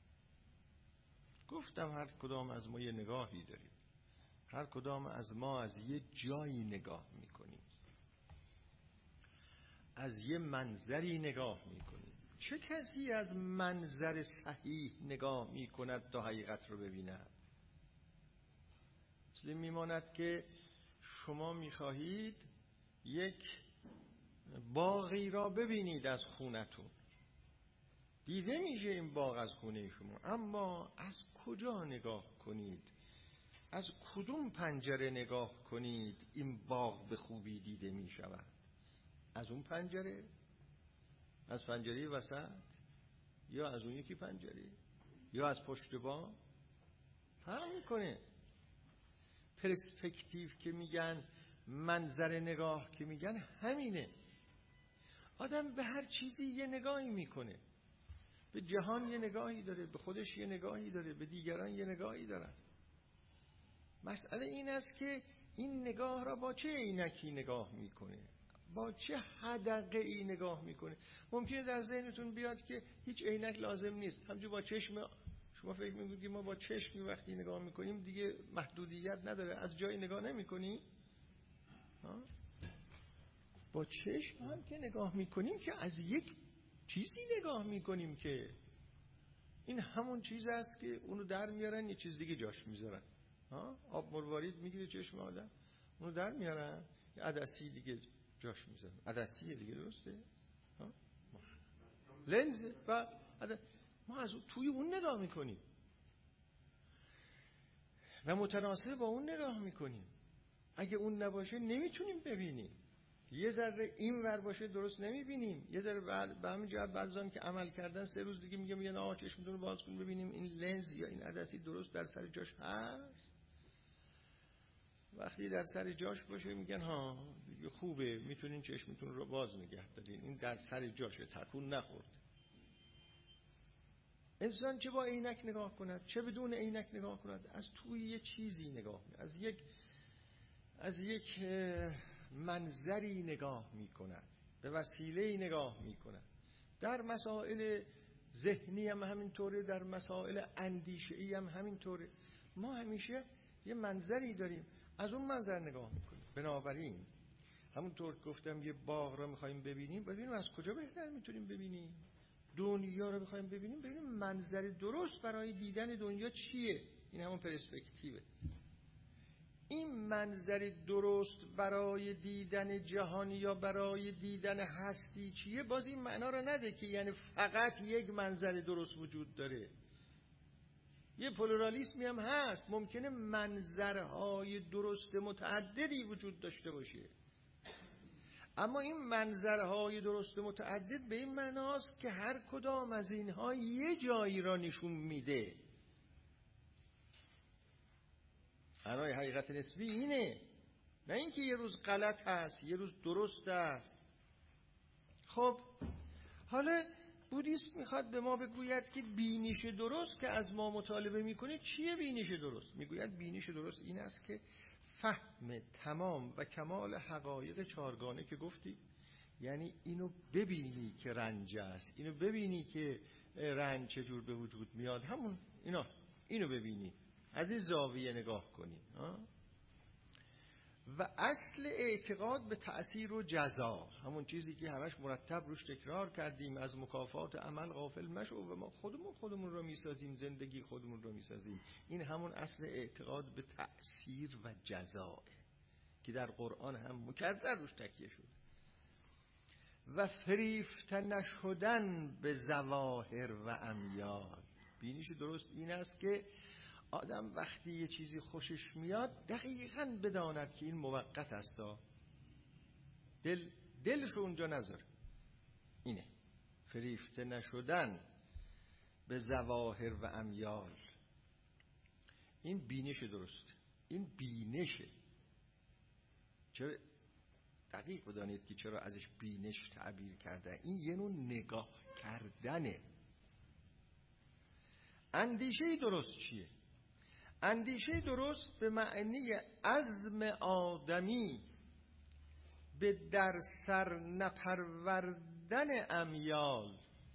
گفتم هر کدام از ما یه نگاهی داریم. هر کدام از ما از یه جایی نگاه می کنیم، از یه منظری نگاه می کنیم. چه کسی از منظر صحیح نگاه می کند تا حقیقت رو ببیند؟ مثل میماند که شما می خواهید یک باغی را ببینید از خونتون، دیده میشه این باغ از خونه شما، اما از کجا نگاه کنید؟ از کدوم پنجره نگاه کنید این باغ به خوبی دیده می شود؟ از اون پنجره؟ از پنجره وسط؟ یا از اون یکی پنجره؟ یا از پشت بام؟ فرق میکنه. پرسپکتیو که میگن، منظر نگاه که میگن، همینه. آدم به هر چیزی یه نگاهی میکنه. به جهان یه نگاهی داره، به خودش یه نگاهی داره، به دیگران یه نگاهی دارن. مسئله این است که این نگاه را با چه عینکی نگاه میکنه، با چه حدقه ای نگاه میکنه. ممکنه در ذهنتون بیاد که هیچ عینک لازم نیست، همونجور با چشم شما فکر میکنید که ما با چشم وقتی نگاه میکنیم دیگه محدودیت نداره، از جایی نگاه نمیکنیم. با چشم هم که نگاه میکنیم که از یک چیزی نگاه میکنیم که این همون چیز است که اونو در میارن یه چیز دیگه جاش میذارن. آب مروارید میگیره چشم آدم، اونو در میارن یه عدسی دیگه جاش میذارن. عدسی دیگه، درسته؟ لنز و عدس. ما از توی اون نگاه میکنیم و متناسب با اون نگاه میکنیم. اگه اون نباشه نمیتونیم ببینیم. یه ذره این ور باشه درست نمیبینیم. یه ذره به همین جهت بعضیان که عمل کردن سه روز دیگه میگه میگن آقا چشمتون رو باز کن ببینیم این لنز یا این عدسی درست در سر جاش هست. وقتی در سر جاش باشه میگن ها خوبه، میتونین چشمتون رو باز نگه دارین، این در سر جاشه، تکون نخورد. انسان چه با عینک نگاه کند چه بدون عینک نگاه کند، از توی یه چیزی نگاه می، از یک از یک منظری نگاه می کند، به وسیله‌ای نگاه می کند. در مسائل ذهنی هم همینطوره، در مسائل اندیشه‌ای هم همینطوره. ما همیشه یه منظری داریم، از اون منظر نگاه میکنیم. بنابراین همونطور که گفتم یه باغ رو میخوایم ببینیم، ببینیم از کجا بهتر میتونیم ببینیم. دنیا رو میخوایم ببینیم، ببینیم منظر درست برای دیدن دنیا چیه. این همون پرسپکتیوه. این منظر درست برای دیدن جهان یا برای دیدن هستی چیه، باز این معنا رو نده که یعنی فقط یک منظر درست وجود داره. یه پلورالیسمی هم هست، ممکنه منظرهای درست متعددی وجود داشته باشه، اما این منظرهای درست متعدد به این معناست که هر کدام از اینها یه جایی را نشون میده. معنای حقیقت نسبی اینه، نه اینکه یه روز غلط هست یه روز درست است. خب حالا بودیسم میخواد به ما بگوید که بینش درست که از ما مطالبه میکنه چیه. بینش درست میگوید بینش درست این است که فهم تمام و کمال حقایق چارگانه که گفتی، یعنی اینو ببینی که رنج است، اینو ببینی که رنج چجور به وجود میاد، همون اینا، اینو ببینی، از این زاویه نگاه کنی. و اصل اعتقاد به تأثیر و جزا، همون چیزی که همش مرتب روش تکرار کردیم، از مکافات عمل غافل مشو و ما خودمون خودمون رو میسازیم، زندگی خودمون رو میسازیم. این همون اصل اعتقاد به تأثیر و جزا که در قرآن هم مکرر روش تکیه شد. و فریفته نشدن به ظواهر و امیال. بینش درست این است که آدم وقتی یه چیزی خوشش میاد دقیقاً بداند که این موقت است، دل دلش اونجا نذاره. اینه فریفته نشدن به ظواهر و امیال. این بینش درست، این بینشه. چرا دقیق بدانید که چرا ازش بینش تعبیر کرده. این یه نوع نگاه کردنه. اندیشه درست چیه؟ اندیشه درست به معنی عزم آدمی به در سر نپروردن امیال.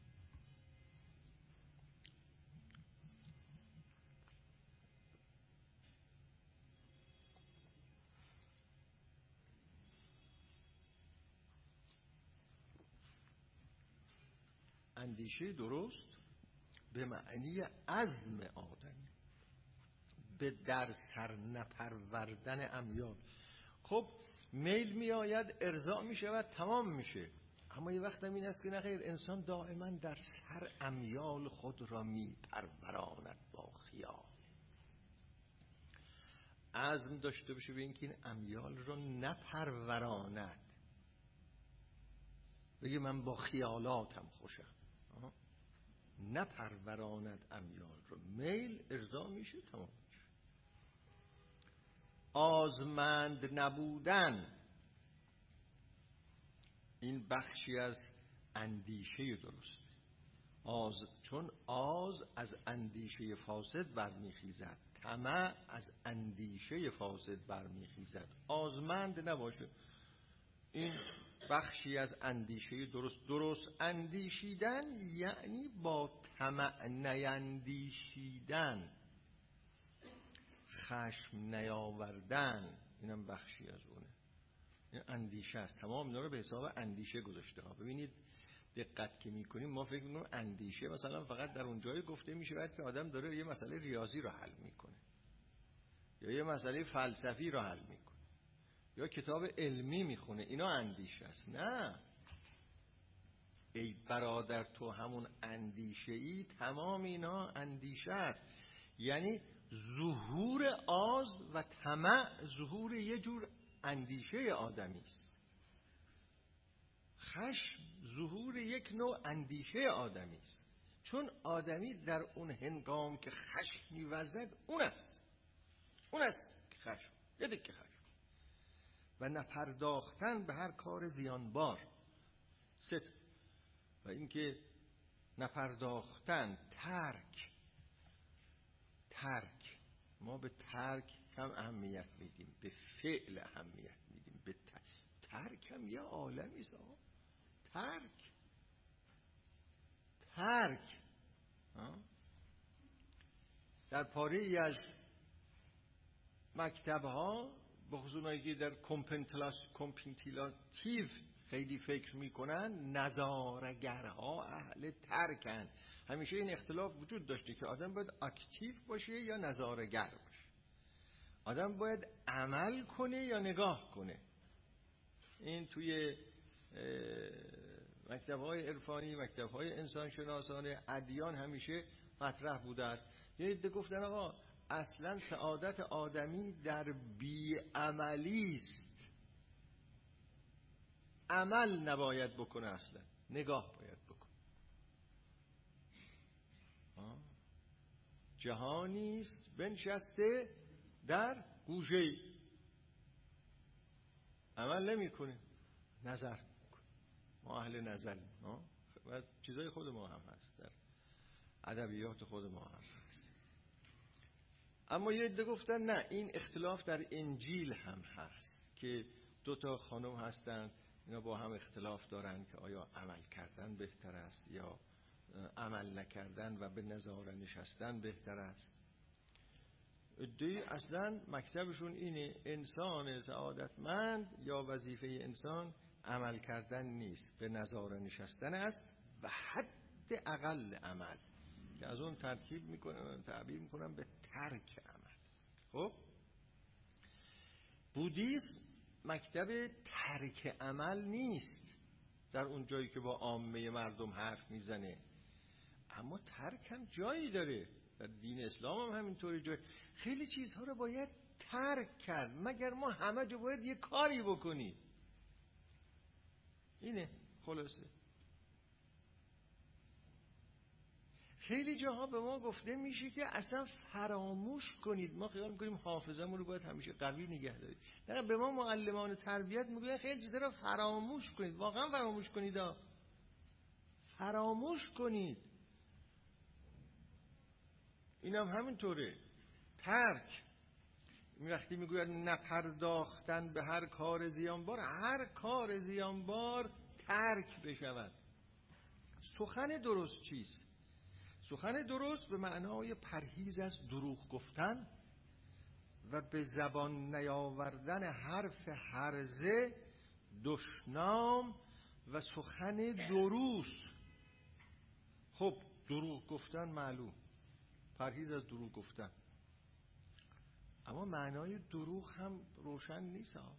اندیشه درست به معنی عزم آدمی به در سر نپروردن امیال. خب میل می آید ارضا می شود تمام میشه، اما یه وقت هم این است که نخیر، انسان دائما در سر امیال خود را می پروراند با خیال. عزم داشته باشه به اینکه این امیال را نپروراند، بگه من با خیالاتم خوشم، نپروراند امیال رو. میل ارضا میشه تمام میشه. آزمند نبودن این بخشی از اندیشه درست. آز چون آز از اندیشه فاسد برمیخیزد، طمع از اندیشه فاسد برمیخیزد. آزمند نباشه، این بخشی از اندیشه درست. درست اندیشیدن یعنی با طمع نیندیشیدن، خشم نیاوردن، اینم بخشی از اونه. این اندیشه است. تمام اینا رو به حساب اندیشه گذاشته ها. ببینید دقت که میکنیم ما فکر میکنیم اندیشه مثلا فقط در اون جای گفته میشه بعد که آدم داره یه مسئله ریاضی رو حل میکنه یا یه مسئله فلسفی رو حل میکنه یا کتاب علمی میخونه، اینا اندیشه است. نه ای برادر تو همون اندیشه ای، تمام اینا اندیشه است. یعنی ظهور آز و طمع ظهور یه جور اندیشه آدمی است. خشم ظهور یک نوع اندیشه آدمی است، چون آدمی در اون هنگام که خشم می‌ورزد اون است اون است که خشم یه که خشم و نپرداختن به هر کار زیانبار. ست و اینکه نپرداختن، ترک ترک ما به ترک کم اهمیت میدیم، به فعل اهمیت میدیم. به ترک هم یه عالمی است. ترک ترک در پاره ای از مکتب ها بخصوص اونایی که در کمپنتیلاتیو خیلی فکر میکنن، نظاره‌گرها اهل ترکن. همیشه این اختلاف وجود داشته که آدم باید اکتیو باشه یا نظاره‌گر باشه، آدم باید عمل کنه یا نگاه کنه. این توی مکتب‌های عرفانی، مکتب‌های انسانشناسانه ادیان همیشه مطرح بوده است. یه عده گفتن آقا اصلا سعادت آدمی در بی‌عملی است، عمل نباید بکنه، اصلا نگاه باید بکنه. جهانی است بنشسته در گوشه‌ای، عمل نمی‌کنه، نظر می‌کنه. ما اهل نظریم و چیزای خود ما هم هست، در ادبیات خود ما هم هست. اما یه عده گفتن نه، این اختلاف در انجیل هم هست که دو تا خانم هستن، اینا با هم اختلاف دارن که آیا عمل کردن بهتر است یا عمل نکردن و به نظاره نشستن بهتر است. عده اصلا مکتبشون اینه انسان سعادتمند یا وظیفه انسان عمل کردن نیست، به نظاره نشستن است و حد اقل عمل که از اون ترکیب میکنن، تعبیر میکنن به ترک عمل. خب بودیسم مکتب ترک عمل نیست در اون جایی که با عامه مردم حرف میزنه، اما ترک هم جایی داره. در دین اسلام هم همینطوری جای خیلی چیزها رو باید ترک کرد، مگر ما همه جا باید یه کاری بکنی. اینه خلاصه. خیلی جاها به ما گفته میشه که اصلا فراموش کنید. ما خیال میکنیم حافظه‌مون رو باید همیشه قوی نگه دارید. نه، به ما معلمان تربیت میگن خیلی چیزا رو فراموش کنید. واقعا فراموش کنید ها. فراموش کنید. اینم هم همینطوره. ترک. وقتی میگوید نپرداختن به هر کار زیانبار، هر کار زیانبار ترک بشود. سخن درست چیست؟ سخن درست به معنای پرهیز از دروغ گفتن و به زبان نیاوردن حرف هرزه، دشنام و سخن دروست. خب دروغ گفتن معلوم، پرهیز از دروغ گفتن، اما معنای دروغ هم روشن نیست ها.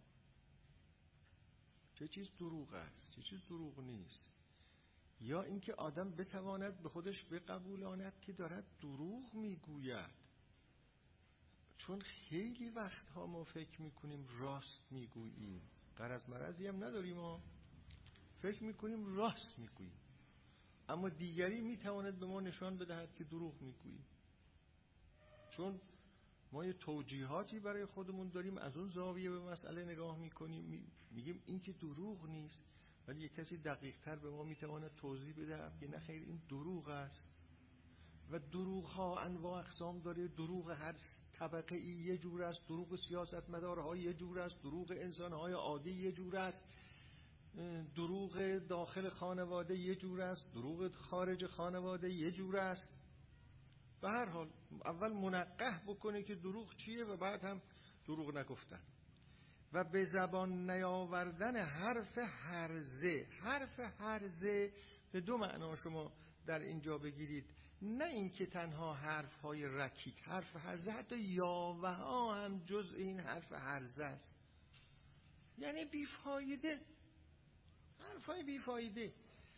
چه چیز دروغ است، چه چیز دروغ نیست. یا اینکه آدم بتواند به خودش بقبولاند که دارد دروغ میگوید. چون خیلی وقتها ما فکر میکنیم راست میگوییم، غرض مرضی هم نداریم، ما فکر میکنیم راست میگوییم، اما دیگری میتواند به ما نشان بدهد که دروغ میگوییم. چون ما یه توجیهاتی برای خودمون داریم، از اون زاویه به مسئله نگاه میکنیم، میگیم این که دروغ نیست، ولی یه کسی دقیق تر به ما میتواند توضیح بده که نه خیر این دروغ است. و دروغ ها انواع اقسام داره. دروغ هر طبقه ای یه جور است، دروغ سیاستمدارها یه جور است، دروغ انسانهای عادی یه جور است، دروغ داخل خانواده یه جور است، دروغ خارج خانواده یه جور است. به هر حال اول منقح بکنه که دروغ چیه و بعد هم دروغ نگفتن. و به زبان نیاوردن حرف هرزه. حرف هرزه به دو معنا شما در اینجا بگیرید، نه اینکه تنها حرف های رکیک. حرف هرزه حتی یاوه ها هم جز این حرف هرزه است، یعنی بیفایده، حرف های بیفایده.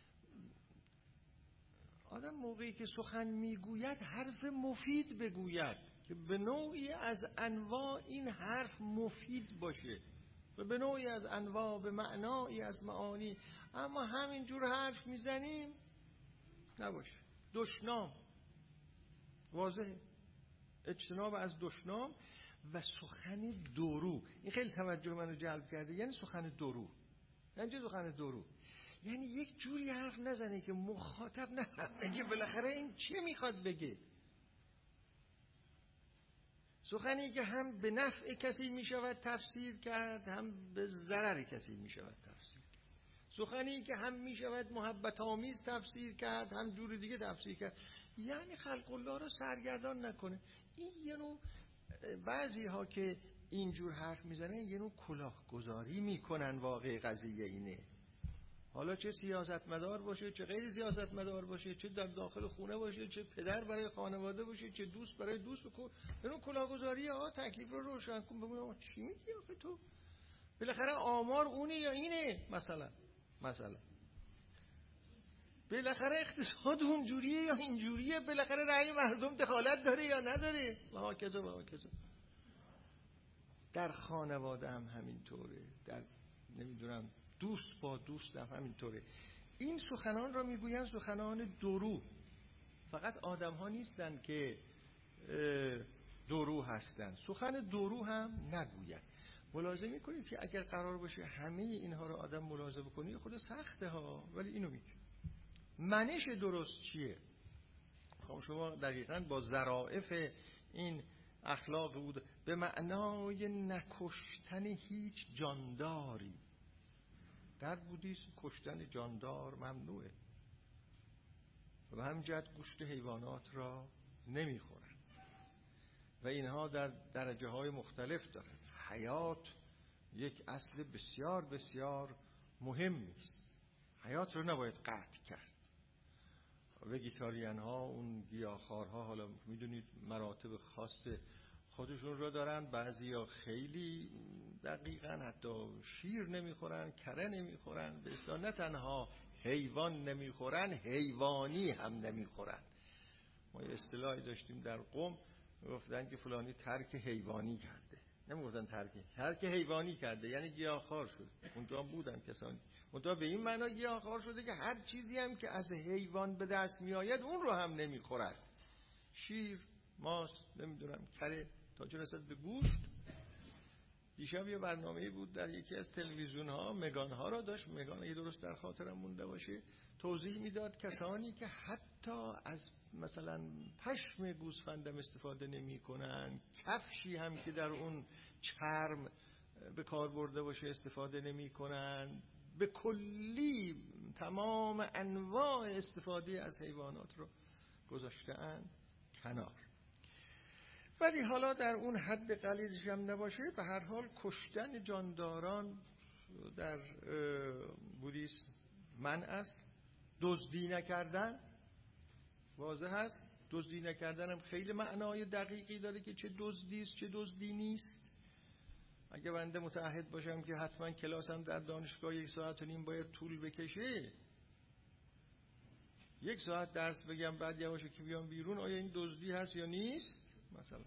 آدم موقعی که سخن میگوید حرف مفید بگوید که به نوعی از انواع این حرف مفید باشه و به نوعی از انواع به معنایی از معانی. اما همینجور حرف میزنیم نباشه. دشنام واضحه، اجتناب از دشنام و سخن درو. این خیلی توجه منو جلب کرده. یعنی سخن درو، یعنی چه سخن درو؟ یعنی یک جوری حرف نزنه که مخاطب نفهمه که بالاخره این چه میخواد بگه. سخنی که هم به نفع کسی میشود تفسیر کرد، هم به ضرر کسی میشود تفسیر کرد. سخنی که هم میشود محبت آمیز تفسیر کرد، هم جور دیگه تفسیر کرد. یعنی خلق الله رو سرگردان نکنه. این یه نوع، بعضی ها که اینجور حرف میزنن یه نوع کلاه گذاری میکنن. واقع قضیه اینه، حالا چه سیاستمدار باشه، چه غیر سیاستمدار باشه، چه در داخل خونه باشه، چه پدر برای خانواده باشه، چه دوست برای دوست بکن، اینو کلاهگذاری. ها تکلیف رو روشن کن، ببین چی میگی آخه تو؟ بالاخره آمار اونه یا اینه؟ مثلا مثلا بالاخره اقتصاد اونجوریه یا اینجوریه؟ بالاخره رأی مردم دخالت داره یا نداره؟ و هاکذا و هاکذا. در خانواده هم همینطوره، در نمیدونم دوست با دوست هم همینطوره. این سخنان را میگوین سخنان درو. فقط آدم ها نیستن که درو هستن، سخن درو هم نگوین. ملاحظه میکنید که اگر قرار باشه همه اینها رو آدم ملاحظه بکنه خود سخته ها، ولی اینو میگه. منش درست چیه؟ خب شما دقیقاً با ظرافت این اخلاق بود به معنای نکشتن هیچ جانداری. در بودیسم کشتن جاندار ممنوعه و همینجد گوشت حیوانات را نمیخورن و اینها در درجه های مختلف دارن. حیات یک اصل بسیار بسیار مهم است. حیات رو نباید قطع کرد. وگیتاریان ها، اون گیاهخوارها، حالا میدونید مراتب خاص خودشون رو دارن. بعضی ها خیلی دقیقاً حتی شیر نمیخورن، کره نمیخورن، به اصطلاح نه تنها حیوان نمیخورن، حیوانی هم نمیخورن. ما یه اصطلاحی داشتیم در قم، گفتن که فلانی ترک حیوانی کرده. نمیگفتن ترک ترک حیوانی کرده، یعنی گیاهخوار شد. اونجا هم بودن کسانی منتها به این معنا گیاهخوار شده که هر چیزی هم که از حیوان به دست میآید اون رو هم نمیخورد. شیر، ماست، نمیدونم کره، تا چه رسد به گوشت. دیشب یه برنامه‌ای بود در یکی از تلویزیون ها، مگان ها را داشت، مگان اگه درست در خاطرم مونده باشه، توضیح میداد کسانی که حتی از مثلا پشم گوسفندم استفاده نمی کنن، کفشی هم که در اون چرم به کار برده باشه استفاده نمی کنن، به کلی تمام انواع استفاده از حیوانات رو گذاشته‌اند کنار. ولی حالا در اون حد غلیظش هم نباشه، به هر حال کشتن جانداران در بودیسم منع است. دزدی نکردن واضح است. دزدی نکردن هم خیلی معنای دقیقی داره که چه دزدی است چه دزدی نیست. اگه بنده متعهد باشم که حتما کلاسم در دانشگاه یک ساعت و نیم باید طول بکشه، یک ساعت درس بگم بعد یواشه که بیام بیرون، آیا این دزدی هست یا نیست؟ مثلا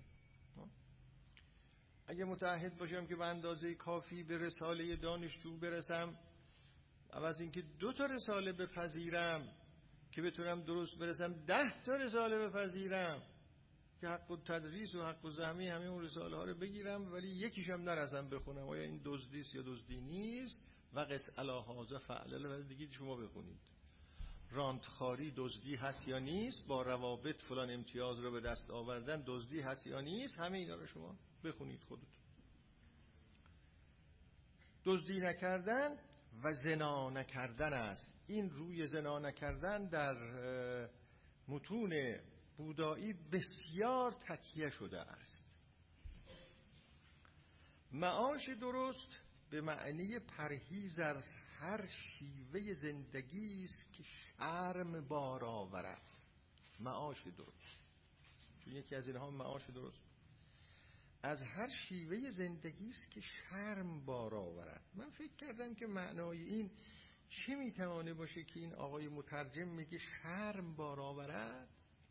اگه متعهد باشم که به اندازه کافی به رساله دانشجو برسم، عوض اینکه دو تا رساله بپذیرم که بتونم درست برسم ده تا رساله بپذیرم که حق التدریس و حق الزحمی همه اون رساله ها رو بگیرم ولی یکیش هم نرسم بخونم آیا این دزدی است یا دزدی نیست و قس علی هذا فعلل ولی دیگه شما بخونید رانتخاری دزدی هست یا نیست، با روابط فلان امتیاز رو به دست آوردن دزدی هست یا نیست، همه اینا رو شما بخونید خودتون. دزدی نکردن و زنا نکردن است. این روی زنا نکردن در متون بودایی بسیار تکیه شده است. معاش درست به معنی پرهیز از هر شیوه زندگی است که شرم بار آورد. معاش درست چون یکی از اینها معاش درست از هر شیوه زندگی است که شرم بار آورد. من فکر کردم که معنای این چه میتوانه باشه که این آقای مترجم میگه شرم بار آورد؟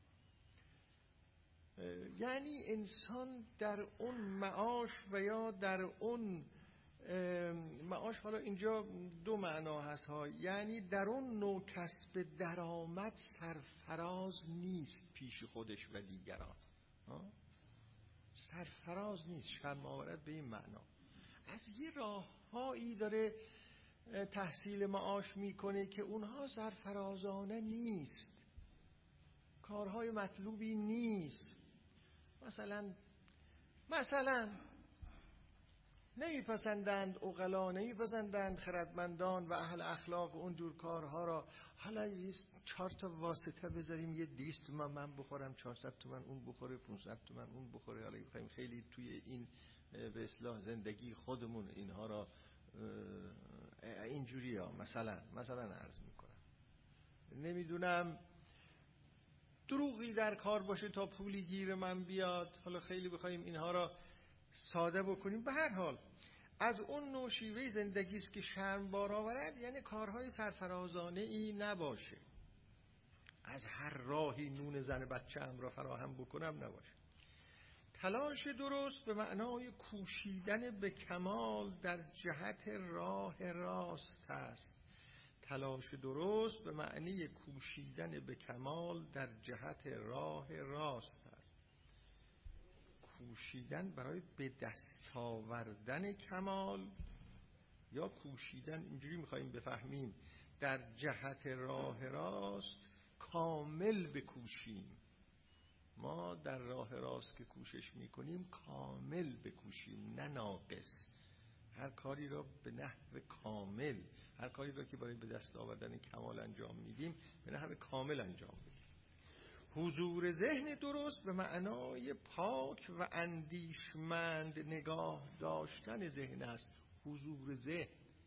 یعنی انسان در اون معاش و یا در اون معاش، حالا اینجا دو معنا هست ها، یعنی در اون نوع کسب درآمد سرفراز نیست پیش خودش و دیگران، سرفراز نیست. شرم آورد به این معنا از یه راههایی داره تحصیل معاش میکنه که اونها سرفرازانه نیست، کارهای مطلوبی نیست. مثلا مثلا نمیپسندند عقلا، نمیپسندند خردمندان و اهل اخلاق اونجور کارها را. حالا یه چهار تا واسطه بذاریم، یه دویست تومن من بخورم، چهارصد تومن اون بخوره، پانصد تومن اون بخوره. حالا بخوایم خیلی توی این به اصطلاح زندگی خودمون اینها را اینجوری ها مثلا مثلا عرض میکنم، نمیدونم دروغی در کار باشه تا پولی گیر من بیاد. حالا خیلی بخوایم اینها را ساده بکنیم، به هر حال از اون نوع شیوه زندگی است که شرم بار آورد، یعنی کارهای سرفرازانه ای نباشه، از هر راهی نون زن بچه‌ام را فراهم بکنم نباشه. تلاش درست به معنای کوشیدن به کمال در جهت راه راست است. تلاش درست به معنی کوشیدن به کمال در جهت راه راست است. کوشیدن برای به دست آوردن کمال یا کوشیدن، اینجوری میخواییم بفهمیم، در جهت راه راست کامل بکوشیم. ما در راه راست که کوشش میکنیم کامل بکوشیم، نه ناقص. هر کاری را به نحو کامل، هر کاری را که برای به دست آوردن کمال انجام میدیم به نحو کامل انجام میدیم. حضور ذهن درست به معنای پاک و اندیشمند نگاه داشتن ذهن است. حضور ذهن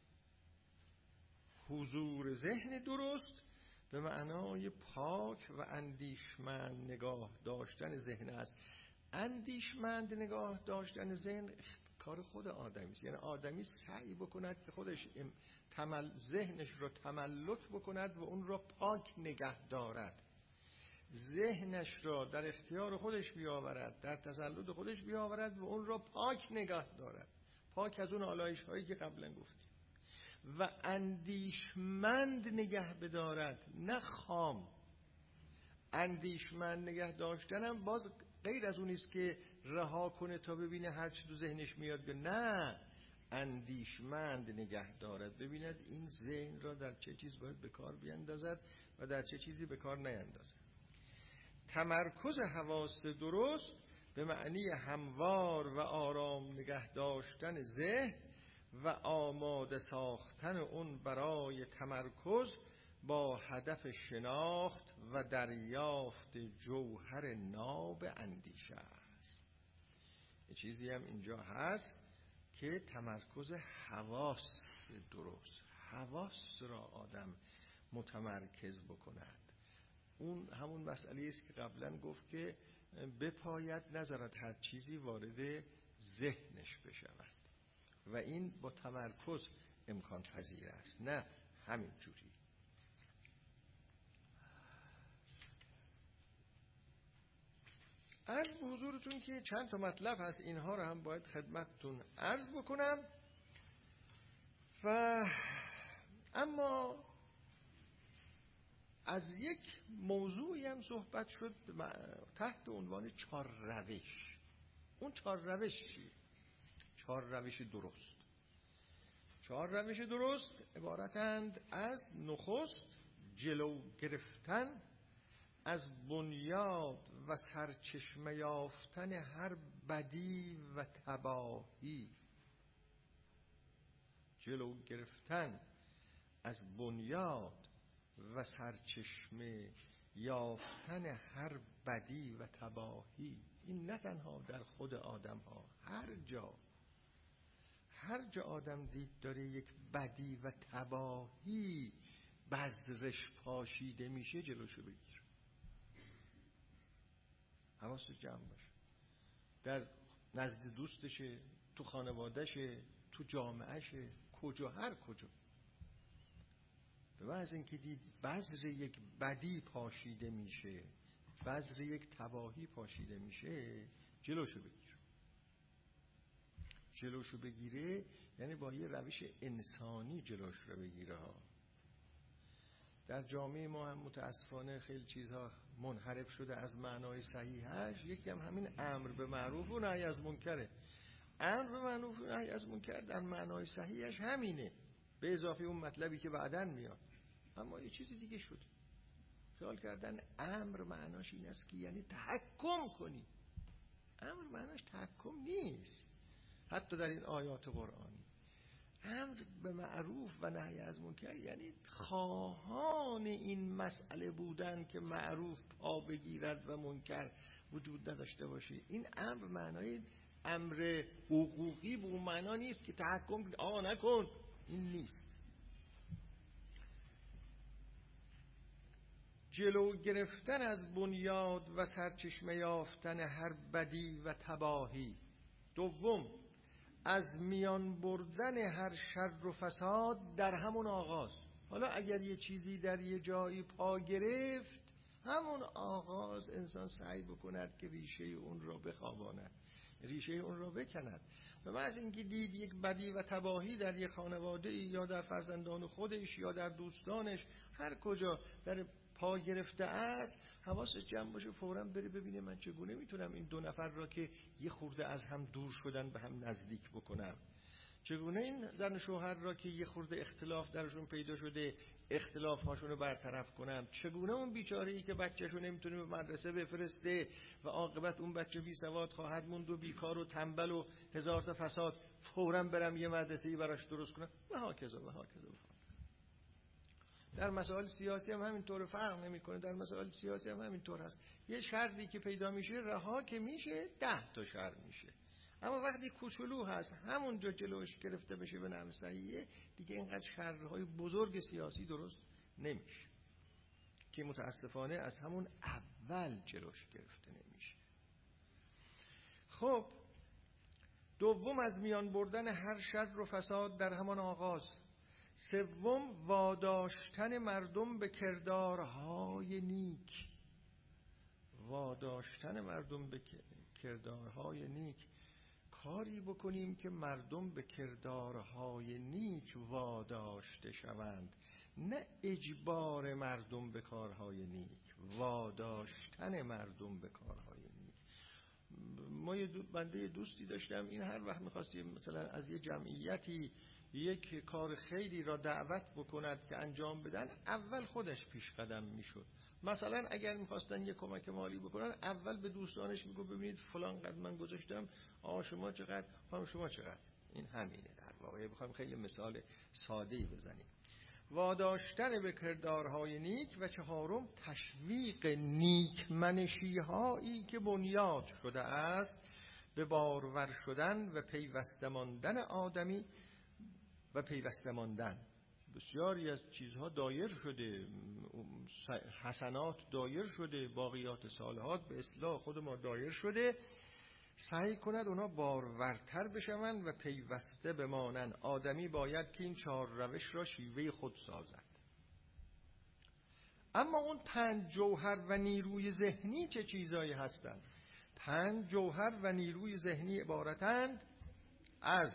حضور ذهن درست به معنای پاک و اندیشمند نگاه داشتن ذهن است. اندیشمند نگاه داشتن ذهن کار خود آدمی است، یعنی آدمی سعی بکند که خودش تمل ذهنش را تملک بکند و اون را پاک نگه دارد، ذهنش را در اختیار خودش بیاورد، در تسلط خودش بیاورد و اون را پاک نگه دارد، پاک از اون آلایش هایی که قبلا گفتیم، و اندیشمند نگه بدارد، نه خام. اندیشمند نگه داشتنم باز غیر از اون است که رها کنه تا ببینه هر چی تو ذهنش میاد، نه، اندیشمند نگه دارد، ببیند این ذهن را در چه چیز باید به کار بیندازد و در چه چیزی به کار نیندازد. تمرکز حواس درست به معنی هموار و آرام نگه داشتن ذهن و آماده ساختن اون برای تمرکز با هدف شناخت و دریافت جوهر ناب اندیشه است. یه چیزی هم اینجا هست که تمرکز حواس درست، حواس را آدم متمرکز بکند. اون همون مسئله است که قبلا گفت که بپاید نذارد هر چیزی وارد ذهنش بشود و این با تمرکز امکان پذیر است، نه همین جوری. عرض به حضورتون که چند تا مطلب هست، اینها رو هم باید خدمتتون عرض بکنم. و اما از یک موضوعی هم صحبت شد تحت عنوان چهار روش. اون چهار روش چیه؟ چهار روش درست. چهار روش درست عبارتند از نخست جلو گرفتن از بنیاد و سرچشمه یافتن هر بدی و تباهی. جلو گرفتن از بنیاد و سرچشمه یافتن هر بدی و تباهی. این نه تنها در خود آدم ها، هر جا هر جا آدم دید داره یک بدی و تباهی بذرش پاشیده میشه جلوشو بگیر. حواست جمع باشه. در نزد دوستشه، تو خانوادهشه، تو جامعهشه، کجا هر کجا. به محض اینکه دید بذر یک بدی پاشیده میشه، بذر یک تباهی پاشیده میشه، جلوشو بگیر. جلوشو بگیره یعنی با یه روش انسانی جلوش رو بگیره ها. در جامعه ما هم متاسفانه خیلی چیزها منحرف شده از معنای صحیحش. یکی هم همین امر به معروف و نهی از منکره. امر به معروف و نهی از منکر در معنای صحیحش همینه، به اضافه اون مطلبی که بعداً میاد. اما یه چیزی دیگه شد. خیال کردن امر معناش این است که یعنی تحکم کنی. امر معناش تحکم نیست. حتی در این آیات قرآنی امر به معروف و نهی از منکر یعنی خواهان این مسئله بودن که معروف پا بگیرد و منکر وجود نداشته باشه. این امر معنای امر حقوقی به اون معنا نیست که تحکم کنی آقا نکن. این نیست. جلو گرفتن از بنیاد و سرچشمه یافتن هر بدی و تباهی. دوم، از میان بردن هر شر و فساد در همون آغاز. حالا اگر یه چیزی در یه جایی پا گرفت، همون آغاز انسان سعی بکند که ریشه اون را بخواباند، ریشه اون را بکند. و بعد اینکه دید یک بدی و تباهی در یک خانواده یا در فرزندان خودش یا در دوستانش هر کجا در پا گرفته است، حواسش جمع باشه فوراً بره ببینه من چگونه میتونم این دو نفر را که یه خورده از هم دور شدن به هم نزدیک بکنم. چگونه این زن و شوهر را که یه خورده اختلاف درشون پیدا شده اختلاف هاشون رو برطرف کنم. چگونه اون بیچاره‌ای که بچه‌شو نمیتونه به مدرسه بفرسته و عاقبت اون بچه بی سواد خواهد موند و بیکار و تنبل و هزار تا فساد، فوراً برم یه مدرسه‌ای براش درست کنم و هاکذا و هاکذا. در مسائل سیاسی هم همینطور، فرق نمیکنه. در مسائل سیاسی هم همینطور هست. یه شری که پیدا میشه رها که میشه ده تا شر میشه. اما وقتی کوچولو هست همونجا جلوش گرفته بشه به نحو صحیح، دیگه اینقدر شرهای بزرگ سیاسی درست نمیشه که متاسفانه از همون اول جلوش گرفته نمیشه. خب دوم، از میان بردن هر شر و فساد در همان آغاز. سوم، واداشتن مردم به کردارهای نیک. واداشتن مردم به کردارهای نیک. کاری بکنیم که مردم به کردارهای نیک واداشته شوند، نه اجبار مردم به کارهای نیک، واداشتن مردم به کارهای نیک. ما یه بنده دوستی داشتم، این هر وقت می‌خواستیم مثلا از یه جمعیتی یک کار خیری را دعوت بکند که انجام بدن، اول خودش پیش قدم میشد. مثلا اگر میخواستن یک کمک مالی بکنن، اول به دوستانش میگو ببینید فلان قد من گذاشتم، آقا شما چقدر، خانم شما چقدر. این همینه در واقع. بخوایم خیلی مثال ساده‌ای بزنیم. واداشتن به کردارهای نیک. و چهارم، تشویق نیک منشی هایی که بنیاد شده است به بارور شدن و پیوسته ماندن آدمی و پیوسته ماندن. بسیاری از چیزها دایر شده، حسنات دایر شده، باقیات صالحات به اصلاح خود ما دایر شده. سعی کند اونا بارورتر بشوند و پیوسته بمانند. آدمی باید که این چهار روش را شیوه خود سازد. اما اون پنج جوهر و نیروی ذهنی چه چیزایی هستند؟ پنج جوهر و نیروی ذهنی عبارتند از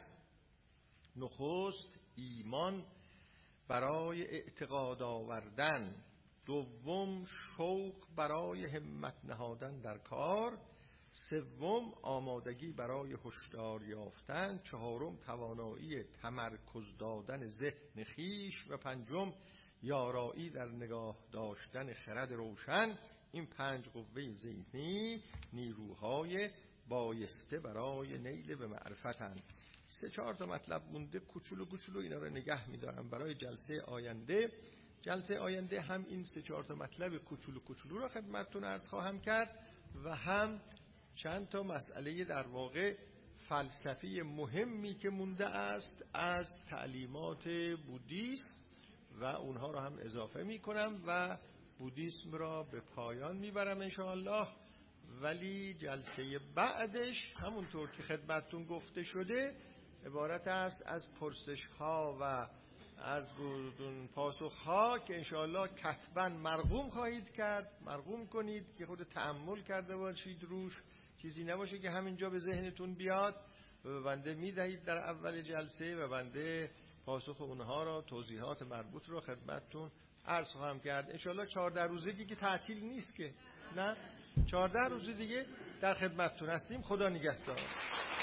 نخست ایمان برای اعتقاد آوردن، دوم شوق برای همت نهادن در کار، سوم آمادگی برای هشدار یافتن، چهارم توانایی تمرکز دادن ذهن خویش و پنجم یارایی در نگاه داشتن خرد روشن. این پنج قوه ذهنی نیروهای بایسته برای نیل به معرفتند. سه چهار تا مطلب مونده کوچولو کوچولو، اینا رو نگه می‌دارم برای جلسه آینده. جلسه آینده هم این سه چهار تا مطلب کوچولو کوچولو رو خدمتتون عرض خواهم کرد و هم چند تا مسئله در واقع فلسفی مهمی که مونده است از تعلیمات بودیسم و اونها رو هم اضافه میکنم و بودیسم را به پایان میبرم انشاءالله. ولی جلسه بعدش همونطور که خدمتتون گفته شده عبارت است از پرسش ها و از پاسخ ها که انشاءالله کتباً مرقوم خواهید کرد، مرقوم کنید که خود تأمل کرده باشید روش، چیزی نباشه که همینجا به ذهنتون بیاد و بنده میدهید در اول جلسه و بنده پاسخ اونها را، توضیحات مربوط رو خدمتتون عرض خواهم کرد. انشاءالله چهارده روزه دیگه تعطیل نیست که، نه چهارده روز دیگه در خدمتتون هستیم. خدا نگهدار.